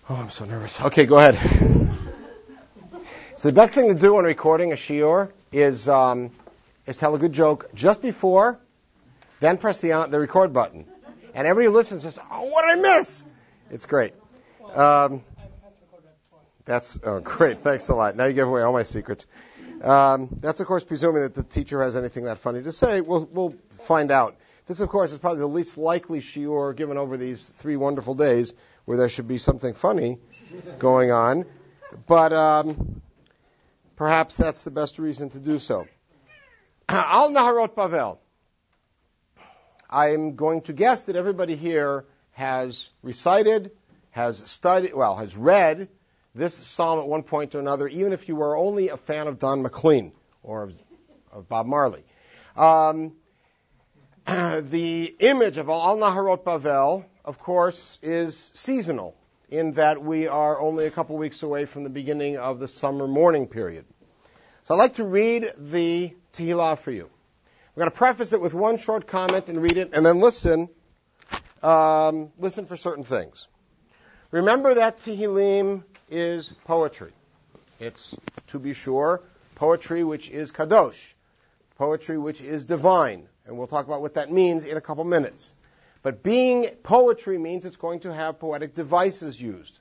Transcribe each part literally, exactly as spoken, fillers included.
Oh, I'm so nervous. Okay, go ahead. So the best thing to do when recording a shiur is um, is tell a good joke just before, then press the uh, the record button, and everybody who listens says, "Oh, what did I miss?" It's great. Um, that's oh, great. Thanks a lot. Now you give away all my secrets. Um, that's of course presuming that the teacher has anything that funny to say. We'll we'll find out. This, of course, is probably the least likely shiur given over these three wonderful days where there should be something funny going on. But um, perhaps that's the best reason to do so. Al Naharot Bavel. I'm going to guess that everybody here has recited, has studied, well, has read this psalm at one point or another, even if you were only a fan of Don McLean or of, of Bob Marley. Um, the image of Al Naharot Bavel, of course, is seasonal, in that we are only a couple weeks away from the beginning of the summer mourning period. So I'd like to read the Tehillah for you. I'm going to preface it with one short comment and read it, and then listen, um, listen for certain things. Remember that Tehillim is poetry. It's, to be sure, poetry which is kadosh, poetry which is divine, and we'll talk about what that means in a couple minutes. But being poetry means it's going to have poetic devices used.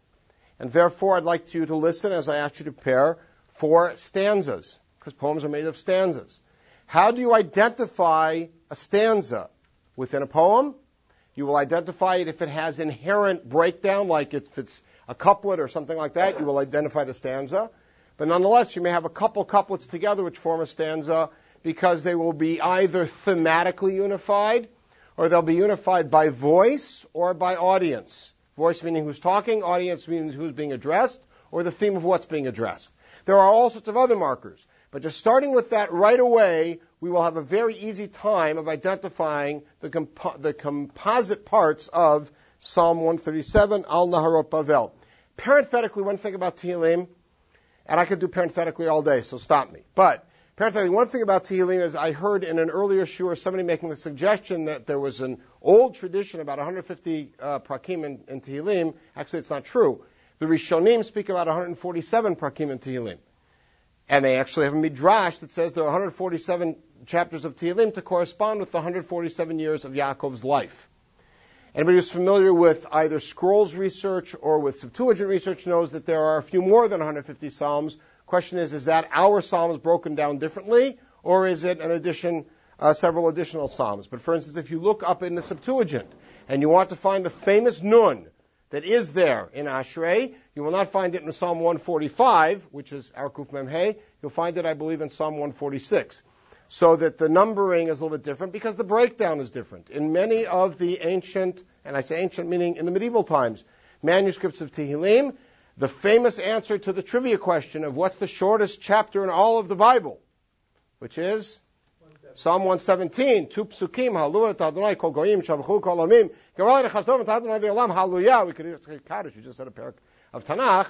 And therefore, I'd like you to listen as I ask you to prepare for stanzas, because poems are made of stanzas. How do you identify a stanza within a poem? You will identify it if it has inherent breakdown, like if it's a couplet or something like that. You will identify the stanza. But nonetheless, you may have a couple couplets together which form a stanza because they will be either thematically unified or they'll be unified by voice or by audience. Voice meaning who's talking, audience meaning who's being addressed, or the theme of what's being addressed. There are all sorts of other markers. But just starting with that right away, we will have a very easy time of identifying the, compo- the composite parts of Psalm one thirty-seven, Al Naharot Bavel. Parenthetically, one thing about Tehillim, and I could do parenthetically all day, so stop me. But parenthetically, one thing about Tehillim is I heard in an earlier shiur somebody making the suggestion that there was an old tradition about one hundred fifty uh, prakim in, in Tehillim. Actually, it's not true. The Rishonim speak about one hundred forty-seven prakim in Tehillim. And they actually have a midrash that says there are one hundred forty-seven chapters of Tehillim to correspond with the one hundred forty-seven years of Yaakov's life. Anybody who's familiar with either Scrolls research or with Septuagint research knows that there are a few more than one hundred fifty psalms. Question is, is that our psalms broken down differently, or is it an addition, uh, several additional psalms? But for instance, if you look up in the Septuagint and you want to find the famous nun that is there in Ashrei, you will not find it in Psalm one forty-five, which is our Kuf Mem Hey. You'll find it, I believe, in Psalm one forty-six. So that the numbering is a little bit different because the breakdown is different. In many of the ancient, and I say ancient meaning in the medieval times, manuscripts of Tehillim, the famous answer to the trivia question of what's the shortest chapter in all of the Bible, which is Psalm one seventeen, two psukim, Hallelujah, Adonai, Kol Goyim, Shavchu, Kol Amim, Gerala Nechasdom, Adonai V'Olam, Hallelujah. We could say Kaddish, you just said a parak of Tanakh,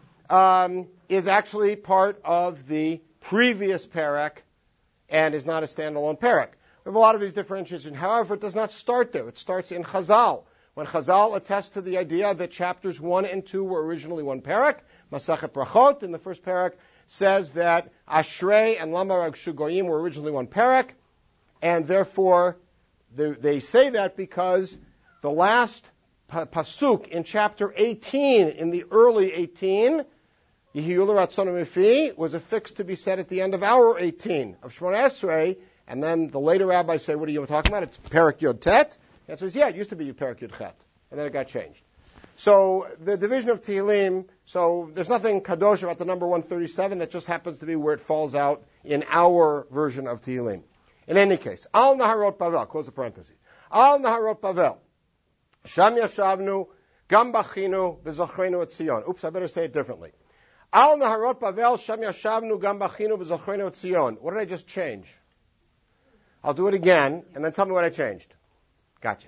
um, is actually part of the previous parak and is not a standalone parak. We have a lot of these differentiations. However, it does not start there. It starts in Chazal. When Chazal attests to the idea that chapters one and two were originally one parak, Masachet Brachot in the first parak says that Ashrei and Lama Ragshu Goyim were originally one parak, and therefore they, they say that because the last pa- pasuk in chapter eighteen, in the early eighteen, Yehiyu L'Ratzon Mifi, was affixed to be said at the end of our eighteen of Shemona Esrei, and then the later rabbis say, what are you talking about? It's Parak Yod Tet. And so, yeah, it used to be Parak Yud Chet, and then it got changed. So the division of Tehillim, so there's nothing kadosh about the number one thirty-seven. That just happens to be where it falls out in our version of Tehillim. In any case, Al Naharot Bavel, close the parentheses. Al Naharot Bavel, Sham Yashavnu, Gam Bachinu, B'Zochrenu et Zion. Oops, I better say it differently. Al Naharot Bavel, Sham Yashavnu, Gam Bachinu, B'Zochrenu et Zion. What did I just change? I'll do it again, and then tell me what I changed. Gotcha.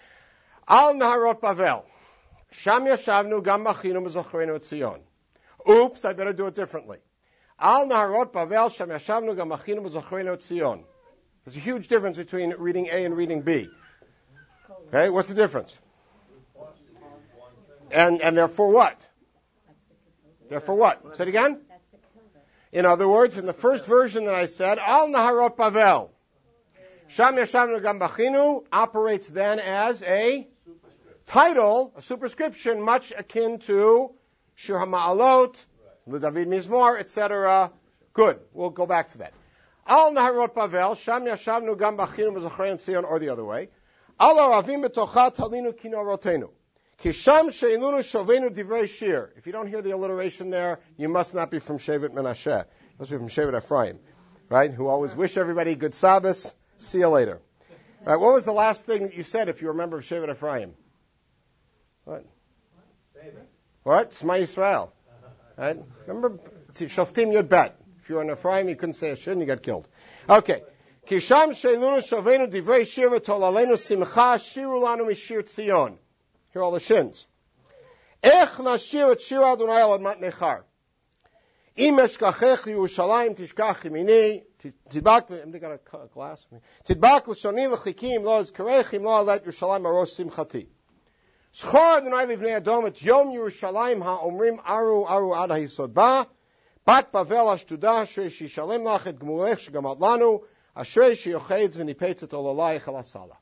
Al Naharot Bavel, Sham Yashavnu Gam Bachinu B'Zochrenu et Zion. Oops, I better do it differently. Al Naharot Bavel, Sham Yashavnu Gam Bachinu B'Zochrenu et Zion. There's a huge difference between reading A and reading B. Okay, what's the difference? And, and therefore what? Therefore what? Say it again? In other words, in the first version that I said, Al Naharot Bavel, Sham Yashavnu Gam Bachinu operates then as a title, a superscription, much akin to Shir HaMa'alot, LeDavid Mizmor, et cetera. Good. We'll go back to that. Al Naharot Bavel, Sham Yashavnu Gam Bachinu V'Zachrayim Tzion, or the other way. Al Aravim B'Tocha Talinu Kinorotenu. Kisham Sheilunu Shovenu Divrei Shir. If you don't hear the alliteration there, you must not be from Shevet Menashe. You must be from Shevet Ephraim, right? Who always wish everybody good Shabbos. See you later. Right, what was the last thing that you said if you remember Shevet Ephraim? What? What? Shema Yisrael. Right? Remember Shoftim Yud Bet. If you were in Ephraim, you couldn't say a shin, you got killed. Okay. Kisham Sheilunu Shovenu Divrei Shir V'Tolalenu Simcha Shiru Lanu Mishir Tzion. Here are all the shins. Ech nashir et shir Adonai al admat nechar. Im eshkachech Yerushalayim tishkach yimini. Tidbak, I'm got a glass. Tidbak l'shoni l'chikim lo ezkarechim lo alet Yerushalayim aros simchati. Schor Adonai livnei Adom et yom Yerushalayim ha'omrim aru aru ad ha'yisod ba. Bat Bavel ashtudah ashrei shishalem lach et gmulech shegamat lanu. Ashrei sheyochetz v'nipetzet olalayich al asala.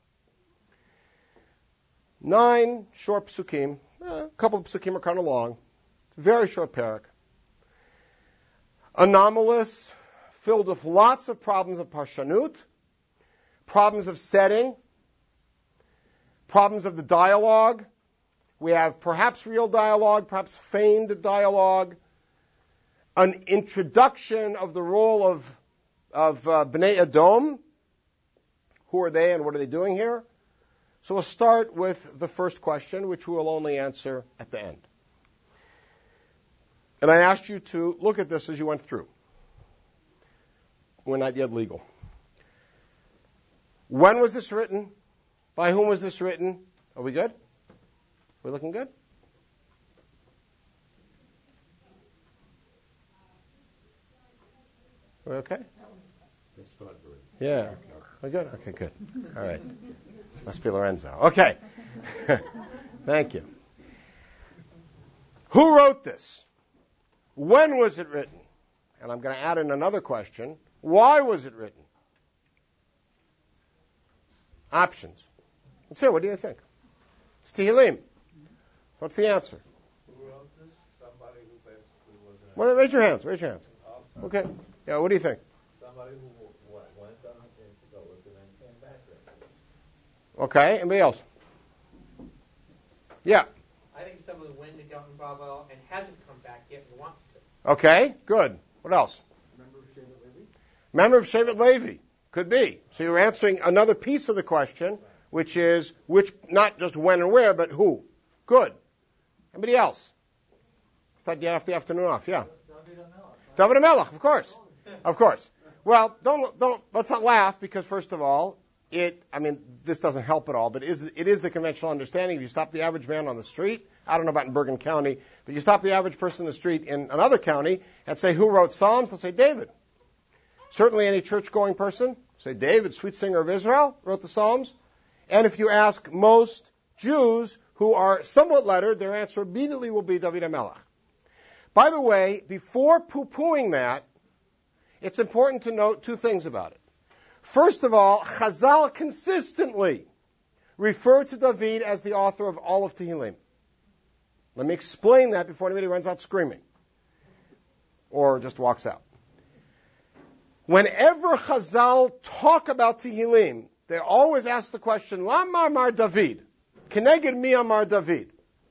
Nine short psukim, a couple of psukim are kind of long, very short parak. Anomalous, filled with lots of problems of parshanut, problems of setting, problems of the dialogue. We have perhaps real dialogue, perhaps feigned dialogue, an introduction of the role of, of uh, Bnei Edom. Who are they and what are they doing here? So we'll start with the first question, which we will only answer at the end. And I asked you to look at this as you went through. We're not yet legal. When was this written? By whom was this written? Are we good? Are we looking good? Are we okay? Yeah. We're good? Okay, good. All right. Must be Lorenzo. Okay. Thank you. Who wrote this? When was it written? And I'm going to add in another question. Why was it written? Options. Let's hear. What do you think? It's Tehillim. What's the answer? Who wrote this? Somebody who basically was an... Well, raise your hands. Raise your hands. Okay. Yeah, what do you think? Somebody who went on into the ocean and came back there. Okay. Anybody else? Yeah. I think someone who went to Galton Bravo and hasn't come back yet and wants to. Okay. Good. What else? Member of Shevet Levi? Member of Shevet Levi. Could be. So you're answering another piece of the question, which is which, not just when and where, but who. Good. Anybody else? I thought you'd have the afternoon off. Yeah. David HaMelech, of course. Of course. Well, don't, don't, let's not laugh because first of all, it, I mean, this doesn't help at all, but it is, it is the conventional understanding. If you stop the average man on the street, I don't know about in Bergen County, but you stop the average person in the street in another county and say, who wrote Psalms? They'll say, David. Certainly any church-going person, say, David, sweet singer of Israel, wrote the Psalms. And if you ask most Jews who are somewhat lettered, their answer immediately will be David HaMelech. By the way, before poo-pooing that, it's important to note two things about it. First of all, Chazal consistently refer to David as the author of all of Tehillim. Let me explain that before anybody runs out screaming or just walks out. Whenever Chazal talk about Tehillim, they always ask the question, Lama Amar David? Keneged mi Amar David?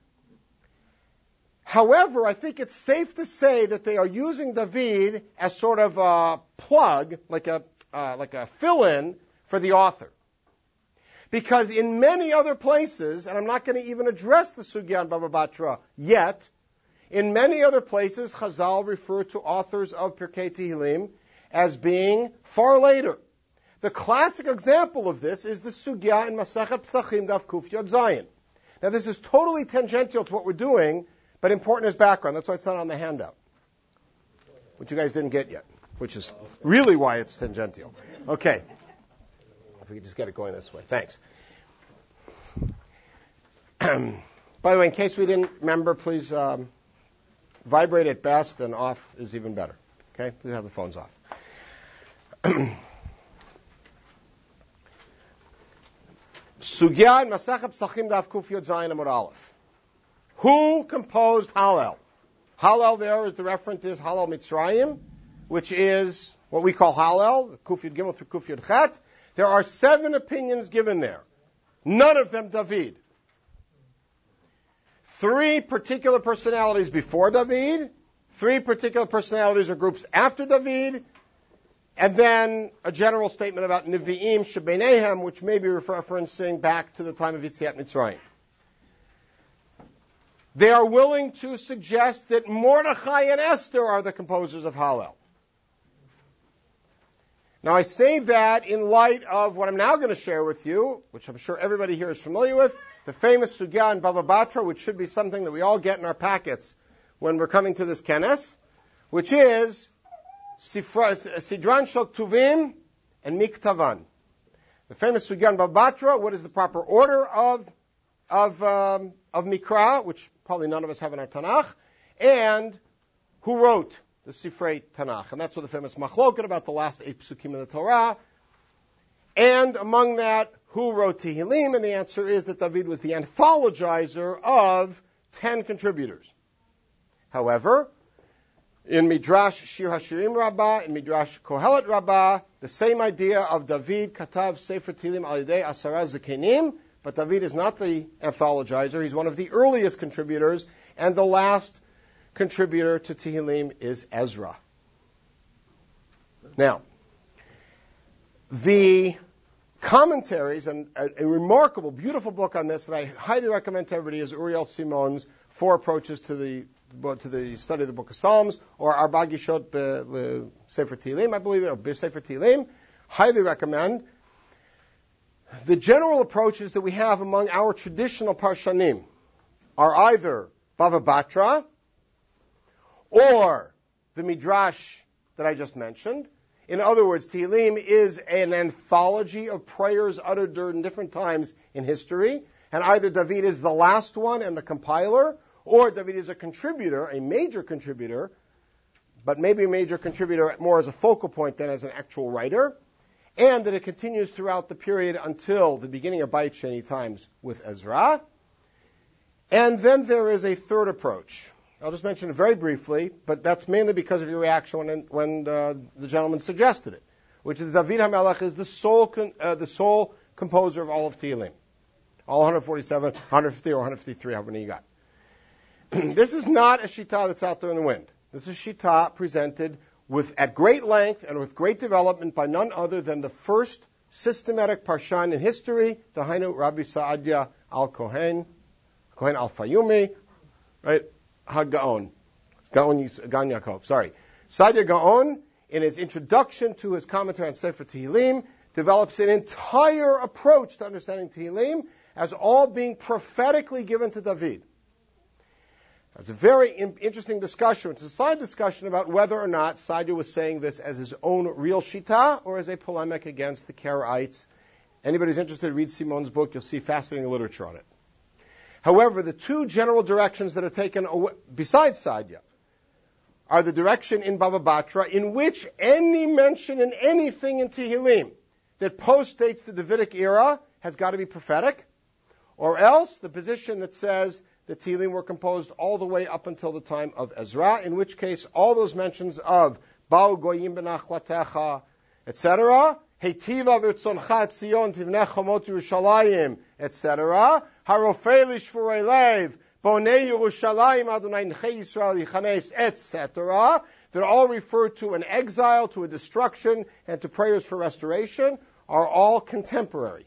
However, I think it's safe to say that they are using David as sort of a plug, like a uh, like a fill-in for the author. Because in many other places, and I'm not going to even address the Sugya and Baba Batra yet, in many other places, Chazal refer to authors of Pirkei Tehillim as being far later. The classic example of this is the Sugya in Masechet Pesachim Daf Kuf Yod Zayin. Now, this is totally tangential to what we're doing, but important as background. That's why it's not on the handout, which you guys didn't get yet, which is really why it's tangential. Okay. If we could just get it going this way. Thanks. By the way, in case we didn't remember, please um, vibrate at best, and off is even better. Okay? Please have the phones off. Sugya in Masechet Pesachim Daf Kuf Yod Zayin Amud Aleph. Who composed Hallel? Hallel there is the referent is Hallel Mitzrayim, which is what we call Hallel, Kuf Yod Gimel through Kuf Yod Chet. There are seven opinions given there. None of them David. Three particular personalities before David, three particular personalities or groups after David, and then a general statement about Nevi'im Shebenehem, which may be referencing back to the time of Yetziat Mitzrayim. They are willing to suggest that Mordechai and Esther are the composers of Hallel. Now I say that in light of what I'm now going to share with you, which I'm sure everybody here is familiar with, the famous Sugya in Baba Batra, which should be something that we all get in our packets when we're coming to this kenes, which is Sidran Shel Ktuvim and Miktavan. The famous Sugya in Baba Batra, what is the proper order of of um, of Mikra, which probably none of us have in our Tanakh, and who wrote the Sifrei Tanakh. And that's what the famous Machloket about the last eight Psukim in the Torah. And among that, who wrote Tehillim? And the answer is that David was the anthologizer of ten contributors. However, in Midrash Shir HaShirim Rabbah, in Midrash Kohelet Rabbah, the same idea of David Katav Sefer Tehillim Al Yidei Asara Zekenim, but David is not the anthologizer. He's one of the earliest contributors, and the last contributor to Tehillim is Ezra. Now, the commentaries, and a, a remarkable, beautiful book on this that I highly recommend to everybody is Uriel Simon's Four Approaches to the to the study of the Book of Psalms, or Arba Gishot Be Sefer Tehillim, I believe, or Be Sefer Tehillim. Highly recommend. The general approaches that we have among our traditional Parshanim are either Bava Batra or the Midrash that I just mentioned. In other words, Tehillim is an anthology of prayers uttered during different times in history, and either David is the last one and the compiler, or David is a contributor, a major contributor, but maybe a major contributor more as a focal point than as an actual writer, and that it continues throughout the period until the beginning of Beit Sheni times with Ezra. And then there is a third approach. I'll just mention it very briefly, but that's mainly because of your reaction when, when uh, the gentleman suggested it, which is David HaMelech is the sole con, uh, the sole composer of all of Tehillim, all one forty-seven, one fifty, or one fifty-three, however many you got. This is not a shita that's out there in the wind. This is shita presented with at great length and with great development by none other than the first systematic parshan in history, Dahainu Rabbi Saadia Al-Kohen, Kohen Al-Fayumi, right? HaGaon. Gaon Gan Yaakov, sorry. Saadia Gaon, in his introduction to his commentary on Sefer Tehillim, develops an entire approach to understanding Tehillim as all being prophetically given to David. It's a very in- interesting discussion. It's a side discussion about whether or not Saadia was saying this as his own real shita or as a polemic against the Karaites. Anybody who's interested, read Simon's book. You'll see fascinating literature on it. However, the two general directions that are taken away, besides Saadia are the direction in Baba Batra in which any mention in anything in Tehillim that postdates the Davidic era has got to be prophetic, or else the position that says the Tehillim were composed all the way up until the time of Ezra, in which case all those mentions of Ba'u Goyim Benachlatecha, et cetera, Heitiva v'Ritzoncha et Zion Tivnei Chomot Yerushalayim, et cetera, Harofei Lishvurei Lev, Bonei Yerushalayim Adonai Nechei Yisrael Yichanes, et cetera, that all refer to an exile, to a destruction, and to prayers for restoration, are all contemporary.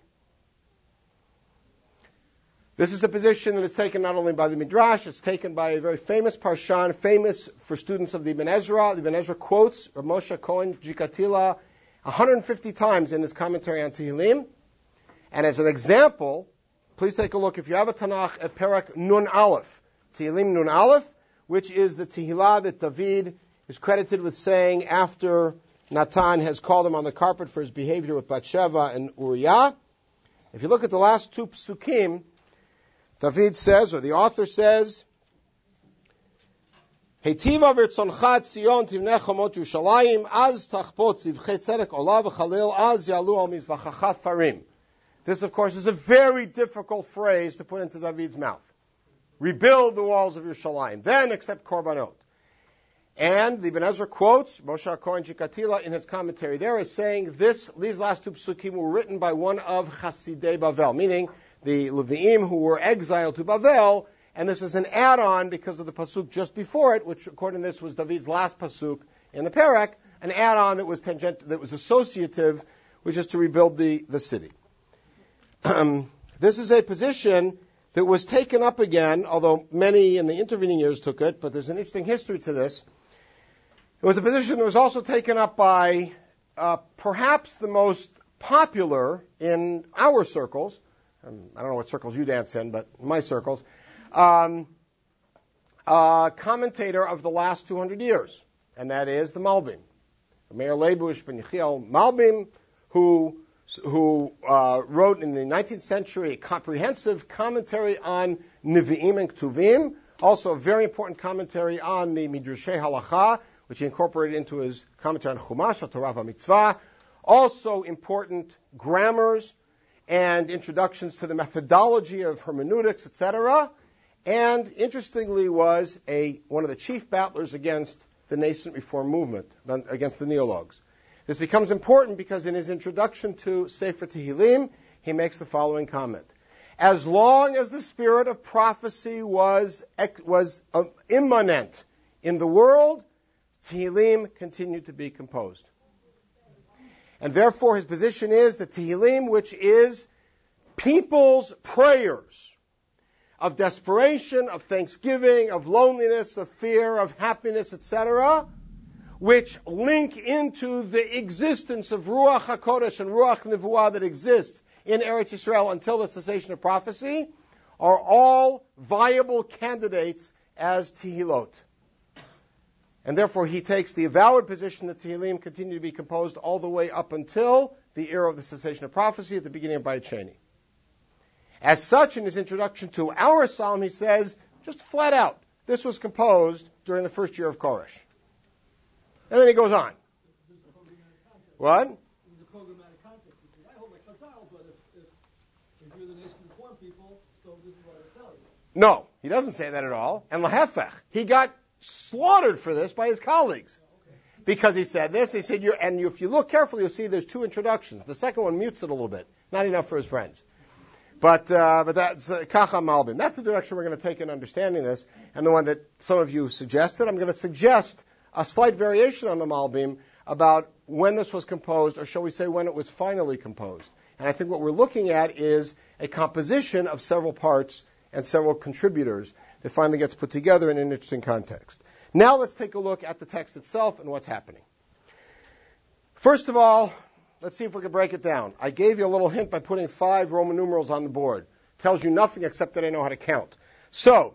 This is a position that is taken not only by the Midrash, it's taken by a very famous Parshan, famous for students of the Ibn Ezra. The Ibn Ezra quotes Rav Moshe Cohen Jikatila one hundred fifty times in his commentary on Tehillim. And as an example, please take a look, if you have a Tanakh, at Perek Nun Aleph, Tehillim Nun Aleph, which is the Tehillah that David is credited with saying after Natan has called him on the carpet for his behavior with Bathsheba and Uriah. If you look at the last two psukim, David says, or the author says, Heitiva v'rtzoncha Tzion tivnei chamot Yerushalayim, az tachpot zivchei tzedek olav v'chalil, az yalu al mizbachacha farim. This, of course, is a very difficult phrase to put into David's mouth. Rebuild the walls of Yerushalayim, then accept korbanot. And the Ibn Ezra quotes Moshe HaKohen Chikatila in his commentary there as saying this, these last two psukim were written by one of Chasidei Bavel, meaning the Leviim who were exiled to Bavel, and this is an add-on because of the pasuk just before it, which according to this was David's last pasuk in the Perek, an add-on that was tangent, that was associative, which is to rebuild the, the city. Um, this is a position that was taken up again, although many in the intervening years took it, but there's an interesting history to this. It was a position that was also taken up by uh, perhaps the most popular in our circles. Um, I don't know what circles you dance in, but in my circles. Um, uh, commentator of the last two hundred years, and that is the Malbim. Meir Leibush ben Yechiel Malbim, who who uh, wrote in the nineteenth century a comprehensive commentary on Nevi'im and Ktuvim, also a very important commentary on the Midrashei Halacha, which he incorporated into his commentary on Chumash, Torah VaMitzvah, also important grammars and introductions to the methodology of hermeneutics, et cetera, and interestingly was a one of the chief battlers against the nascent reform movement, against the neologues. This becomes important because in his introduction to Sefer Tehillim, he makes the following comment. As long as the spirit of prophecy was, was uh, immanent in the world, Tehillim continued to be composed. And therefore his position is that Tehillim, which is people's prayers of desperation, of thanksgiving, of loneliness, of fear, of happiness, et cetera, which link into the existence of Ruach HaKodesh and Ruach Nevuah that exists in Eretz Yisrael until the cessation of prophecy, are all viable candidates as Tehillot. And therefore he takes the avowed position that Tehillim continue to be composed all the way up until the era of the cessation of prophecy at the beginning of Bayit Sheni. As such, in his introduction to our psalm, he says, just flat out, this was composed during the first year of Koresh. And then he goes on. What? There's a programmatic context. He says, I hold my chazal, but if, if, if you're the nation reform people, so this is what I tell you. No, he doesn't say that at all. And lahefech, he got slaughtered for this by his colleagues. Because he said this, he said, you're, and you, if you look carefully, you'll see there's two introductions. The second one mutes it a little bit. Not enough for his friends. But uh, but that's uh, Kacha Malbim. That's the direction we're going to take in understanding this, and the one that some of you suggested. I'm going to suggest a slight variation on the Malbim about when this was composed, or shall we say when it was finally composed. And I think what we're looking at is a composition of several parts and several contributors that finally gets put together in an interesting context. Now let's take a look at the text itself and what's happening. First of all, let's see if we can break it down. I gave you a little hint by putting five Roman numerals on the board. Tells you nothing except that I know how to count. So,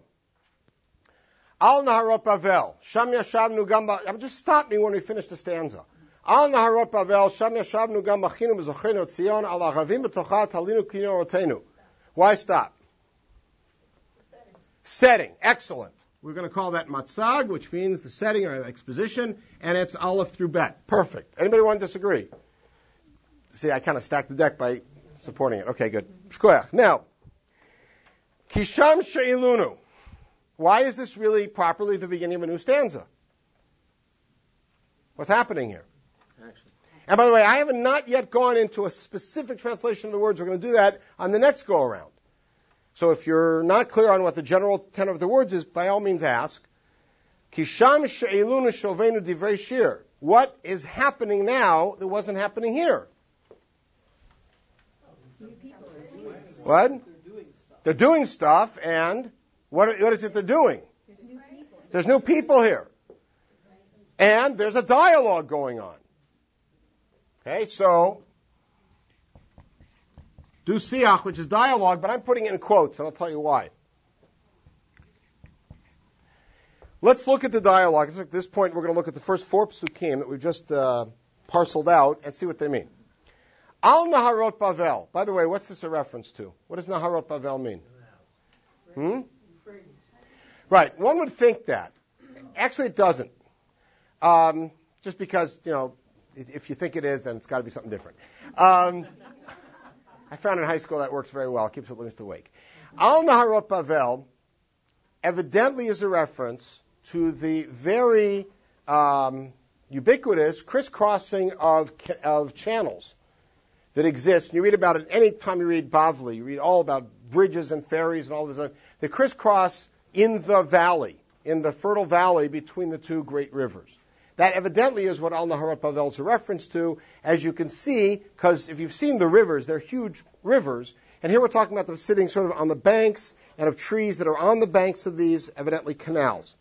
Al Naharot Bavel, Sham Yashavnu Gamba. Just stop me when we finish the stanza. Al Naharot Bavel, Sham Yashavnu Gamba Chinu B'Zochenu Tzion Al Achavim B'Tocha Talinu Kinorotenu. Why stop? Setting. Setting. Excellent. We're going to call that matzag, which means the setting or exposition, and it's Aleph through Bet. Perfect. Anybody want to disagree? See, I kind of stacked the deck by supporting it. Okay, good. Shkoyach. Now, Kisham She'ilunu. Why is this really properly the beginning of a new stanza? What's happening here? Action. And by the way, I have not yet gone into a specific translation of the words. We're going to do that on the next go-around. So if you're not clear on what the general tenor of the words is, by all means ask. Kisham she'ilunu shovenu divrei shir. What is happening now that wasn't happening here? What? They're doing stuff, and what, what is it they're doing? There's new people here. And there's a dialogue going on. Okay, so do siach, which is dialogue, but I'm putting it in quotes, and I'll tell you why. Let's look at the dialogue. At this point, we're going to look at the first four psukim that we've just uh, parceled out and see what they mean. Al Naharot Bavel. By the way, what's this a reference to? What does Naharot Bavel mean? Hmm? Right. One would think that. Actually, it doesn't. Um, just because, you know, if you think it is, then it's got to be something different. Um, I found in high school that works very well. It keeps it at least awake. Al Naharot Bavel evidently is a reference to the very um, ubiquitous crisscrossing of of channels that exist. And you read about it any time you read Bavli. You read all about bridges and ferries and all this. They crisscross in the valley, in the fertile valley between the two great rivers. That evidently is what Al Naharot Bavel is a reference to, as you can see, because if you've seen the rivers, they're huge rivers. And here we're talking about them sitting sort of on the banks and of trees that are on the banks of these, evidently, canals.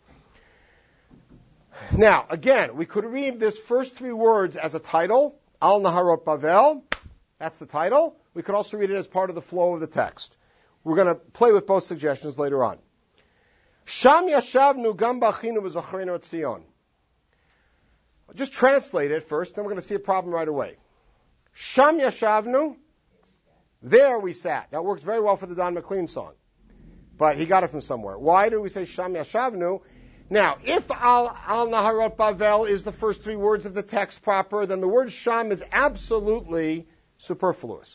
Now, again, we could read this first three words as a title, Al Naharot Bavel. That's the title. We could also read it as part of the flow of the text. We're going to play with both suggestions later on. Sham yashavnu gam bachinu v'zochreinu et Zion. I'll just translate it first, then we're going to see a problem right away. Sham yashavnu, there we sat. That worked very well for the Don McLean song. But he got it from somewhere. Why do we say Sham yashavnu? Now, if Al, Al Naharot Bavel is the first three words of the text proper, then the word Sham is absolutely superfluous.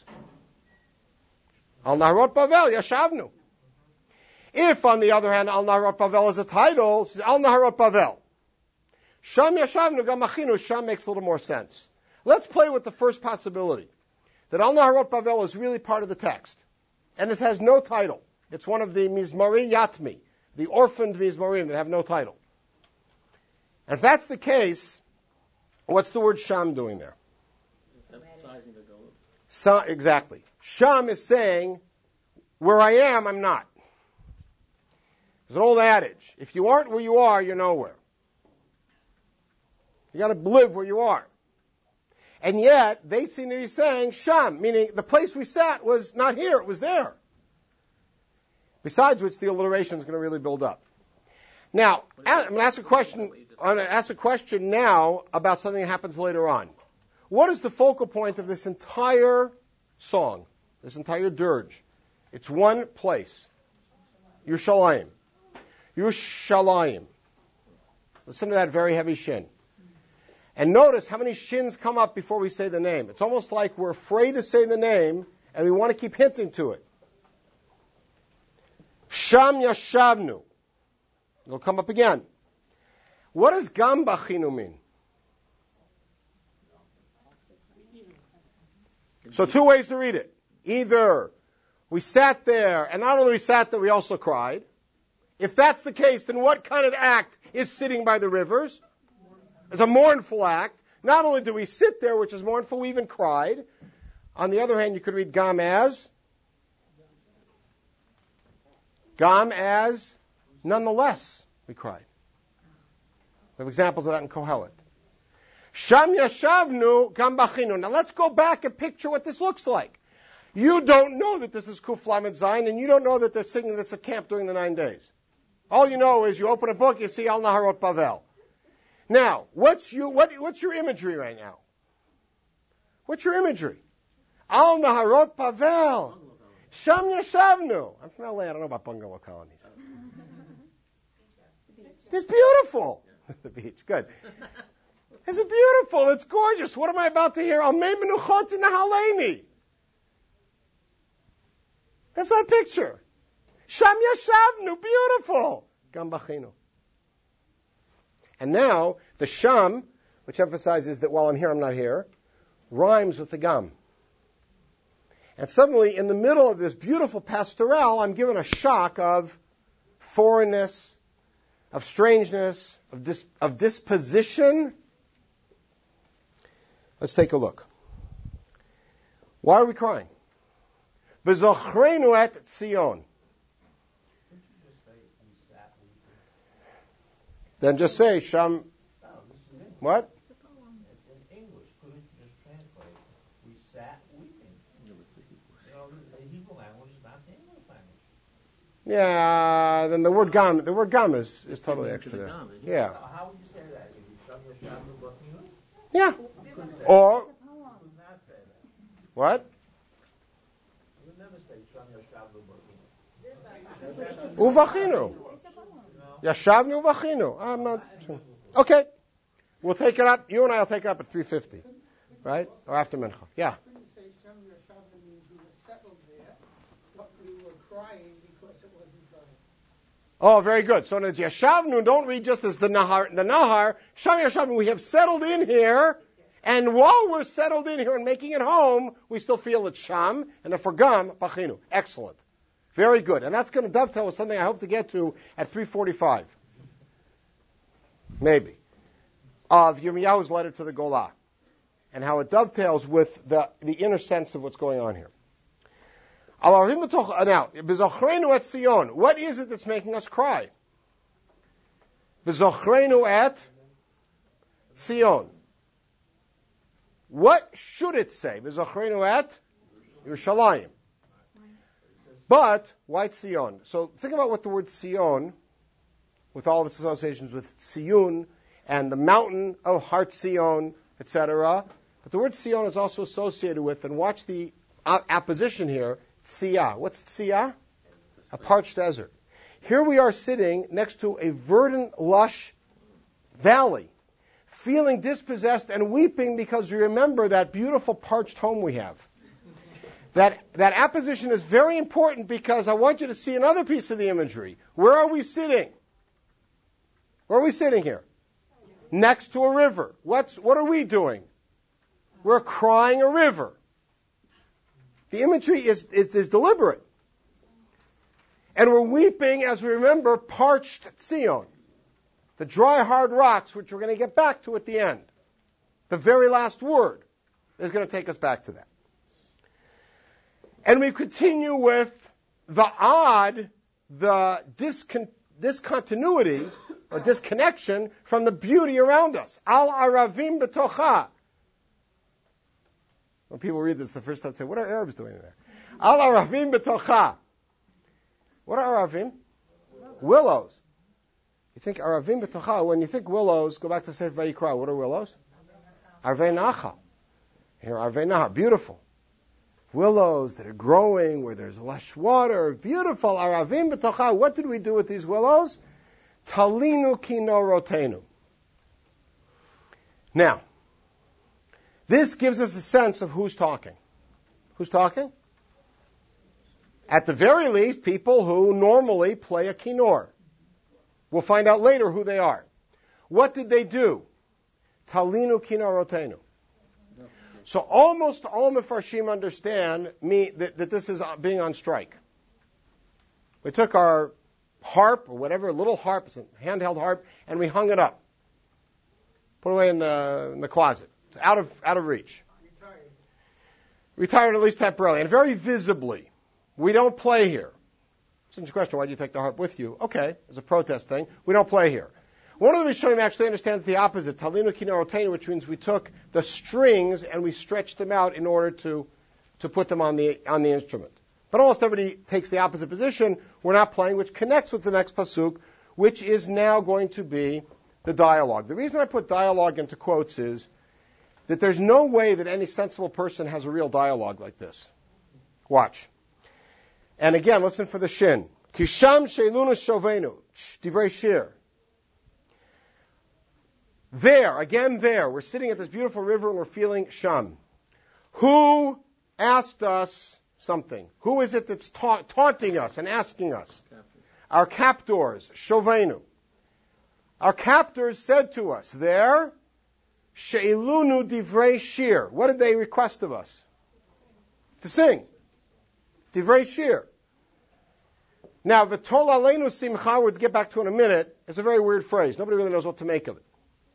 Al Naharot Bavel yashavnu. If, on the other hand, Al Naharot Bavel is a title, it's Al Naharot Bavel. Sham yashavnu gam achinu, Sham makes a little more sense. Let's play with the first possibility, that Al Naharot Bavel is really part of the text. And this has no title. It's one of the Mizmari Yatmi, the orphaned Mizmarim that have no title. And if that's the case, what's the word Sham doing there? It's emphasizing the goal. So, exactly. Sham is saying, where I am, I'm not. There's an old adage. If you aren't where you are, you're nowhere. You got to live where you are. And yet, they seem to be saying Sham, meaning the place we sat was not here, it was there. Besides which, the alliteration is going to really build up. Now, I'm going to ask a question. I'm going to ask a question now about something that happens later on. What is the focal point of this entire song, this entire dirge? It's one place. Yerushalayim. Yerushalayim. Listen to that very heavy shin. And notice how many shins come up before we say the name. It's almost like we're afraid to say the name, and we want to keep hinting to it. Sham yashavnu. It'll come up again. What does gam bachinu mean? So two ways to read it. Either we sat there, and not only we sat there, we also cried. If that's the case, then what kind of act is sitting by the rivers? It's a mournful act. Not only do we sit there, which is mournful, we even cried. On the other hand, you could read gam as, gam as, nonetheless, we cried. We have examples of that in Kohelet. Sham yashavnu gam bachinu. Now let's go back and picture what this looks like. You don't know that this is Kuf Lamed Zayin, and you don't know that they're singing this at camp during the nine days. All you know is you open a book, you see Al Naharot Bavel. Now, what's you what, what's your imagery right now? What's your imagery? Al Naharot Bavel. Sham yashavnu. I'm from L A. I don't know about bungalow colonies. It's beautiful. The beach. Good. It's beautiful. It's gorgeous. What am I about to hear? Al mei menuchot nahaleni. That's my picture. Sham yashavnu. Beautiful. Gam bachinu. And now, the Sham, which emphasizes that while I'm here, I'm not here, rhymes with the Gam. And suddenly, in the middle of this beautiful pastoral, I'm given a shock of foreignness, of strangeness, of, dis- of disposition. Let's take a look. Why are we crying? V'zochreinu et Zion. Then just say, Sham, what? In English, couldn't you just translate, we sat weeping? You know, the Hebrew language is not the English language. Yeah, then the word gam, the word gam is, is totally extra there. Yeah. How would you say that? If you shove your shove your book, you Yeah. couldn't say Or, that. You could not say that. what? You would never say shove your shove your book. Uvachinu. Yashavnu uvachinu. I'm not. Okay. We'll take it up. You and I will take it up at three fifty. Right? Or after Mincha. Yeah. Couldn't say Shem Yashavnu means we were settled there, but we were crying because it wasn't Zion. Oh, very good. So in the Yashavnu, don't read just as the Nahar. The Nahar, Shem Yashavnu, we have settled in here, and while we're settled in here and making it home, we still feel it's Sham, and if we're Gam, Bachinu. Excellent. Very good. And that's going to dovetail with something I hope to get to at three forty-five. Maybe. Of Yirmiyahu's letter to the Golah. And how it dovetails with the, the inner sense of what's going on here. Now, B'zochrenu et Sion. What is it that's making us cry? B'zochrenu et Sion. What should it say? B'zochrenu et Yerushalayim. But, why Sion? So think about what the word Sion, with all of its associations with Tziyun, and the mountain of Har Sion, et cetera. But the word Sion is also associated with, and watch the apposition here, Tziyah. What's Tziyah? A parched desert. Here we are sitting next to a verdant, lush valley, feeling dispossessed and weeping because we remember that beautiful parched home we have. That, that apposition is very important because I want you to see another piece of the imagery. Where are we sitting? Where are we sitting here? Next to a river. What's, what are we doing? We're crying a river. The imagery is, is, is deliberate. And we're weeping as we remember parched Sion. The dry, hard rocks, which we're going to get back to at the end. The very last word is going to take us back to that. And we continue with the odd, the discon- discontinuity, or disconnection from the beauty around us. Al Aravim b'tocha. When people read this the first time, they say, what are Arabs doing there? Al Aravim b'tocha. What are Aravim? Willows. You think Aravim b'tocha, when you think willows, go back to Sefer Vayikra. What are willows? Arvei Nachal. Here, Arvei Nahar. Beautiful. Willows that are growing where there's lush water. Beautiful. Aravim b'tocha. What did we do with these willows? Talinu kinorotenu. Now, this gives us a sense of who's talking. Who's talking? At the very least, people who normally play a kinor. We'll find out later who they are. What did they do? Talinu kinorotenu. So almost all Mefarshim understand me that, that this is being on strike. We took our harp, or whatever, a little harp, it's a handheld harp, and we hung it up. Put it away in the, in the closet. It's out of, out of reach. Retired. Retired at least temporarily, and very visibly. We don't play here. Since your question, why do you take the harp with you? Okay, it's a protest thing. We don't play here. One of the Rishonim actually understands the opposite, Talinu kinorotenu, which means we took the strings and we stretched them out in order to, to put them on the, on the instrument. But almost everybody takes the opposite position. We're not playing, which connects with the next pasuk, which is now going to be the dialogue. The reason I put dialogue into quotes is that there's no way that any sensible person has a real dialogue like this. Watch. And again, listen for the shin. Kisham sheilunu shovenu. Divrei shir. There, again there, we're sitting at this beautiful river and we're feeling sham. Who asked us something? Who is it that's ta- taunting us and asking us? Captain. Our captors, shovenu. Our captors said to us, there, she'ilunu divrei shir. What did they request of us? To sing. Divrei shir. Now, v'tol aleinu simcha, we'll get back to in a minute, is a very weird phrase. Nobody really knows what to make of it.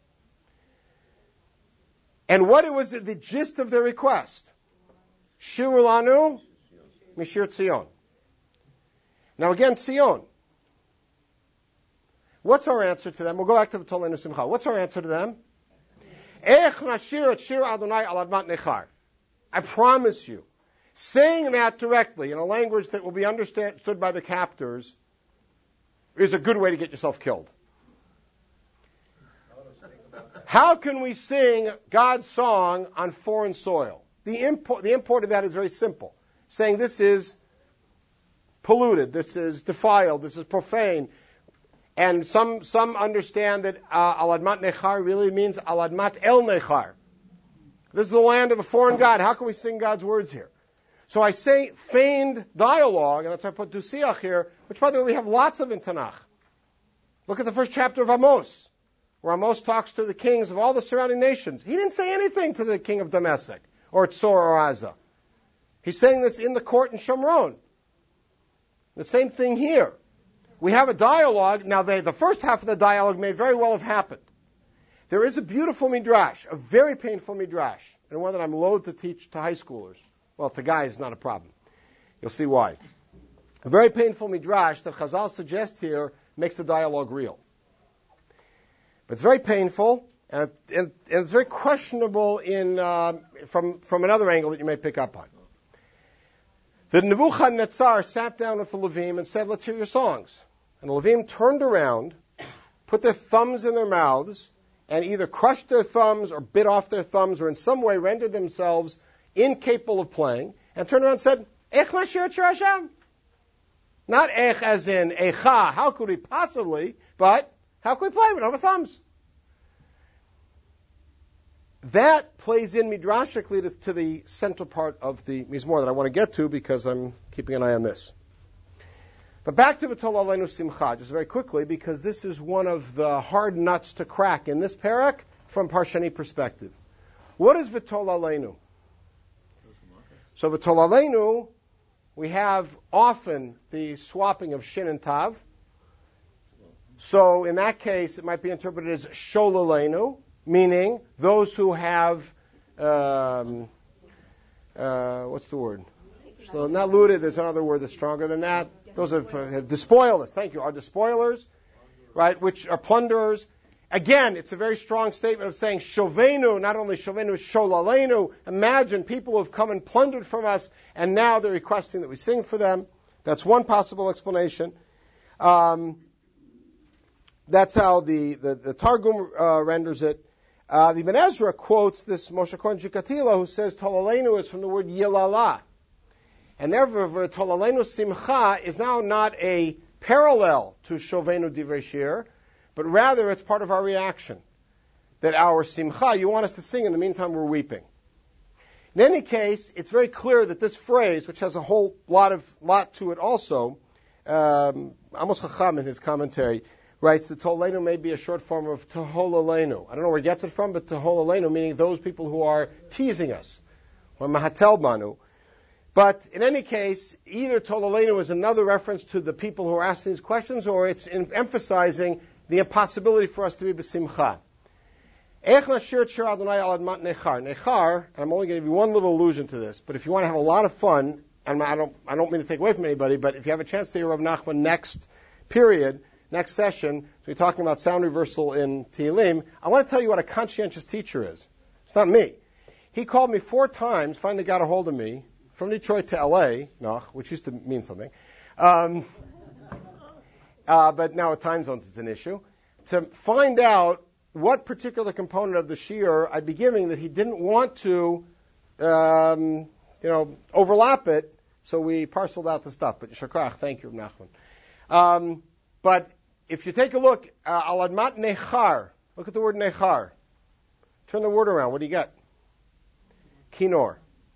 And what was the gist of their request? Shiru lanu mishir Tzion. Now again, Tzion. What's our answer to them? We'll go back to the Tolenu Simcha. What's our answer to them? Ech nashir et shir Adonai al admat nechar. I promise you, saying that directly in a language that will be understood by the captors is a good way to get yourself killed. How can we sing God's song on foreign soil? The import, the import of that is very simple. Saying this is polluted, this is defiled, this is profane. And some some understand that uh, Al Admat Nechar really means Al Admat El Nechar. This is the land of a foreign god. How can we sing God's words here? So I say feigned dialogue, and that's why I put Dusiach here, which, by the way, we have lots of in Tanakh. Look at the first chapter of Amos, where Amos talks to the kings of all the surrounding nations. He didn't say anything to the king of Damascus or Tzor or Azza. He's saying this in the court in Shomron. The same thing here. We have a dialogue. Now, they, the first half of the dialogue may very well have happened. There is a beautiful midrash, a very painful midrash, and one that I'm loath to teach to high schoolers. Well, to guys, not a problem. You'll see why. A very painful midrash that Chazal suggests here makes the dialogue real. But it's very painful, and, and, and it's very questionable in uh, from, from another angle that you may pick up on. The Nebuchadnezzar sat down with the Levim and said, let's hear your songs. And the Levim turned around, put their thumbs in their mouths, and either crushed their thumbs or bit off their thumbs or in some way rendered themselves incapable of playing, and turned around and said, Ech nashir et shir Hashem. Not ech as in echa, how could we possibly, but how could we play? We don't have thumbs. That plays in midrashically to, to the central part of the Mizmor that I want to get to because I'm keeping an eye on this. But back to V'tol Aleinu Simcha, just very quickly, because this is one of the hard nuts to crack in this parak from Parshani perspective. What is V'tol Aleinu? So V'tol Aleinu, we have often the swapping of Shin and Tav. So in that case, it might be interpreted as Shol Aleinu, meaning those who have, um, uh, what's the word? So not looted, there's another word that's stronger than that. Those have, uh, have despoiled us. Thank you. Are despoilers, right, which are plunderers. Again, it's a very strong statement of saying Shovenu, not only Shovenu, Sholalenu. Imagine people who have come and plundered from us, and now they're requesting that we sing for them. That's one possible explanation. Um, that's how the, the, the Targum uh, renders it. Uh, the Ibn Ezra quotes this Moshe Cohen Jikatila, who says Tolalenu is from the word Yilala. And therefore, Tolalenu Simcha is now not a parallel to Shovenu Divrei Shir, but rather it's part of our reaction. That our Simcha, you want us to sing, in the meantime we're weeping. In any case, it's very clear that this phrase, which has a whole lot of lot to it also, um, Amos Chacham in his commentary writes that Tolalenu may be a short form of Toholalenu. I don't know where he gets it from, but Toholalenu, meaning those people who are teasing us, or Mahatel Manu. But in any case, either Tolalenu is another reference to the people who are asking these questions, or it's in emphasizing the impossibility for us to be b'simcha. Ech nashir et shir Adonai al admat nechar. Nechar, and I'm only going to give you one little allusion to this, but if you want to have a lot of fun, and I don't, I don't mean to take away from anybody, but if you have a chance to hear Rav Nachman next period, next session, so we're talking about sound reversal in Tehillim, I want to tell you what a conscientious teacher is. It's not me. He called me four times, finally got a hold of me, from Detroit to L A, no, which used to mean something, um, uh, but now with time zones it's an issue, to find out what particular component of the shiur I'd be giving that he didn't want to, um, you know, overlap it, so we parceled out the stuff. But Shakrach, thank you, Nachman. Um, but if you take a look, uh, al admat nechar, look at the word nechar. Turn the word around. What do you get? Kinor.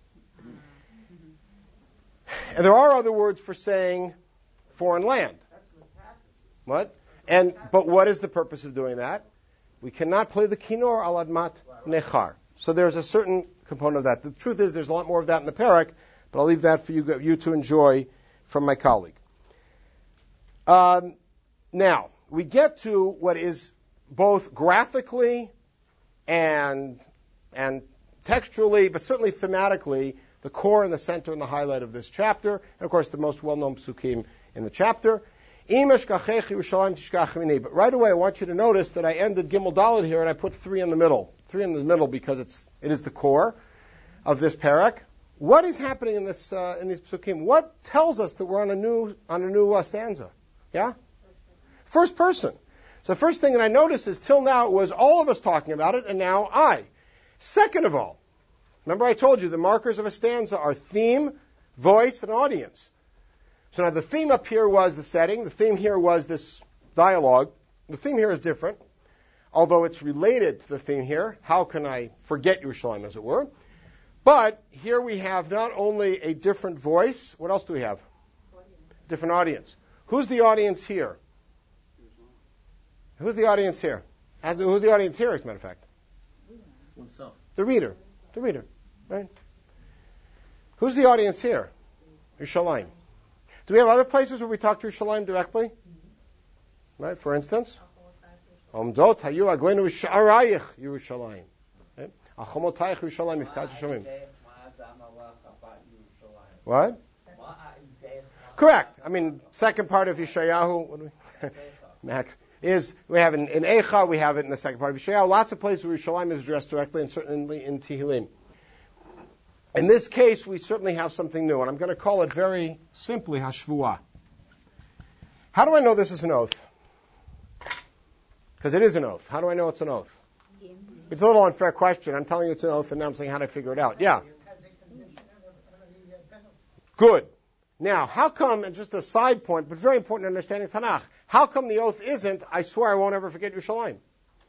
And there are other words for saying foreign land. What? And but what is the purpose of doing that? We cannot play the kinor al admat nechar. So there's a certain component of that. The truth is, there's a lot more of that in the parak, but I'll leave that for you, you to enjoy from my colleague. Um, now we get to what is both graphically and and textually, but certainly thematically, the core and the center and the highlight of this chapter, and of course the most well-known psukim in the chapter. But right away I want you to notice that I ended Gimel Dalet here and I put three in the middle. Three in the middle because it's it is the core of this parak. What is happening in this uh, in these psukim? What tells us that we're on a new on a new uh, stanza? Yeah? First person. So the first thing that I noticed is till now it was all of us talking about it, and now I. Second of all, remember I told you the markers of a stanza are theme, voice, and audience. So now the theme up here was the setting. The theme here was this dialogue. The theme here is different, although it's related to the theme here. How can I forget Yerushalayim, as it were? But here we have not only a different voice. What else do we have? Different audience. Who's the audience here? Who's the audience here? Who's the audience here, as a matter of fact? Oneself. The reader. The reader. Right? Who's the audience here? Yerushalayim. Do we have other places where we talk to Yerushalayim directly? Right? For instance, Omdot hayu agleinu sha'arayich Yerushalayim. Achomotayich Yerushalayim mifkat Yerushalayim. What? Correct. I mean, second part of Yeshayahu, what do we, Max, is we have in, in Eicha, we have it in the second part of Yeshayahu. Lots of places where Yerushalayim is addressed directly, and certainly in Tehillim. In this case, we certainly have something new, and I'm going to call it very simply Hashvuah. How do I know this is an oath? Because it is an oath. How do I know it's an oath? It's a little unfair question. I'm telling you it's an oath, and now I'm saying how to figure it out. Yeah. Good. Now, how come, and just a side point, but very important in understanding Tanakh, how come the oath isn't, I swear I won't ever forget Yerushalayim?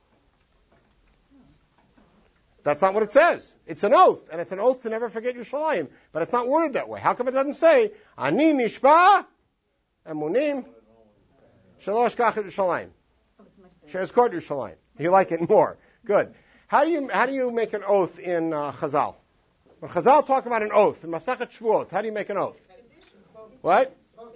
That's not what it says. It's an oath, and it's an oath to never forget Yerushalayim, but it's not worded that way. How come it doesn't say, Ani nishba emunim shelo eshkach Yerushalayim? She'ezkor Yerushalayim. You like it more. Good. How do you, how do you make an oath in uh, Chazal? When Chazal talk about an oath, in Masachet Shvuot, how do you make an oath? What?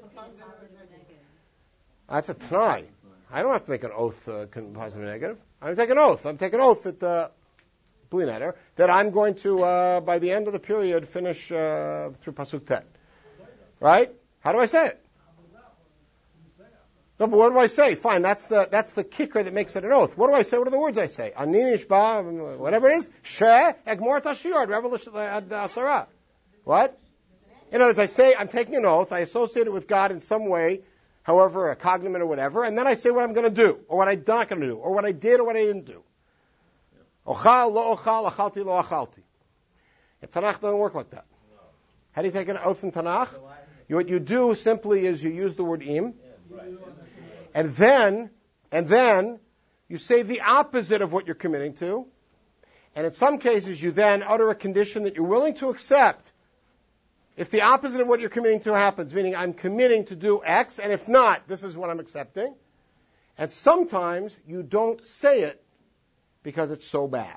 That's a t'nai. I don't have to make an oath, uh, positive or negative. I'm taking an oath. I'm taking an oath that, uh, that I'm going to, uh, by the end of the period, finish uh, through Pasuk Tet. Right? How do I say it? No, but what do I say? Fine, that's the that's the kicker that makes it an oath. What do I say? What are the words I say? Ani nishba, whatever it is. She egmor tashiyad, revelation asara. What? In other words, I say I'm taking an oath. I associate it with God in some way, however, a cognomen or whatever, and then I say what I'm going to do, or what I'm not going to do, or what I did or what I didn't do. Ochal, lo ochal, achalti, lo achalti. In Tanakh doesn't work like that. How do you take an oath in Tanakh? You, what you do simply is you use the word im, and then, and then you say the opposite of what you're committing to, and in some cases you then utter a condition that you're willing to accept if the opposite of what you're committing to happens, meaning I'm committing to do X, and if not, this is what I'm accepting. And sometimes you don't say it because it's so bad.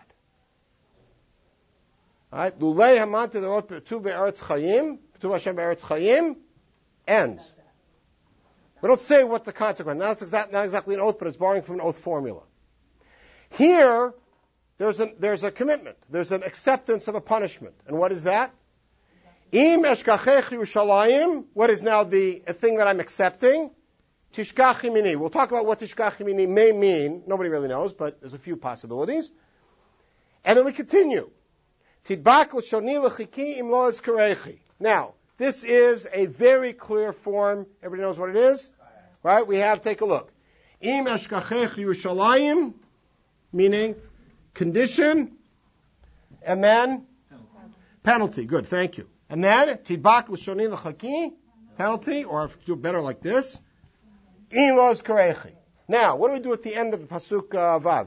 All right? Lulei hamanti le'ot b'tu be'eretz chayim, b'tu Hashem be'eretz chayim, ends. We don't say what the consequence. That's exact, not exactly an oath, but it's borrowing from an oath formula. Here, there's a, there's a commitment. There's an acceptance of a punishment. And what is that? Im eshkachech Yerushalayim, what is now the a thing that I'm accepting? Tishkachi mini. We'll talk about what tishkachi mini may mean. Nobody really knows, but there's a few possibilities. And then we continue. Tidbak l'shoni l'chiki im lo ezkarechi. Now, this is a very clear form. Everybody knows what it is? Right? We have, take a look. Im eshkachech Yerushalayim, meaning condition, and then penalty. Good, thank you. And then, tidbak l'shoni l'chaki, penalty, or if you do better like this, im lo ezkarechi. Now, what do we do at the end of the Pasuk uh, Vav?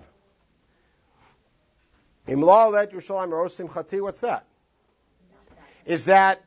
Im lo let Yerushalayim eros simchati, what's that? Is that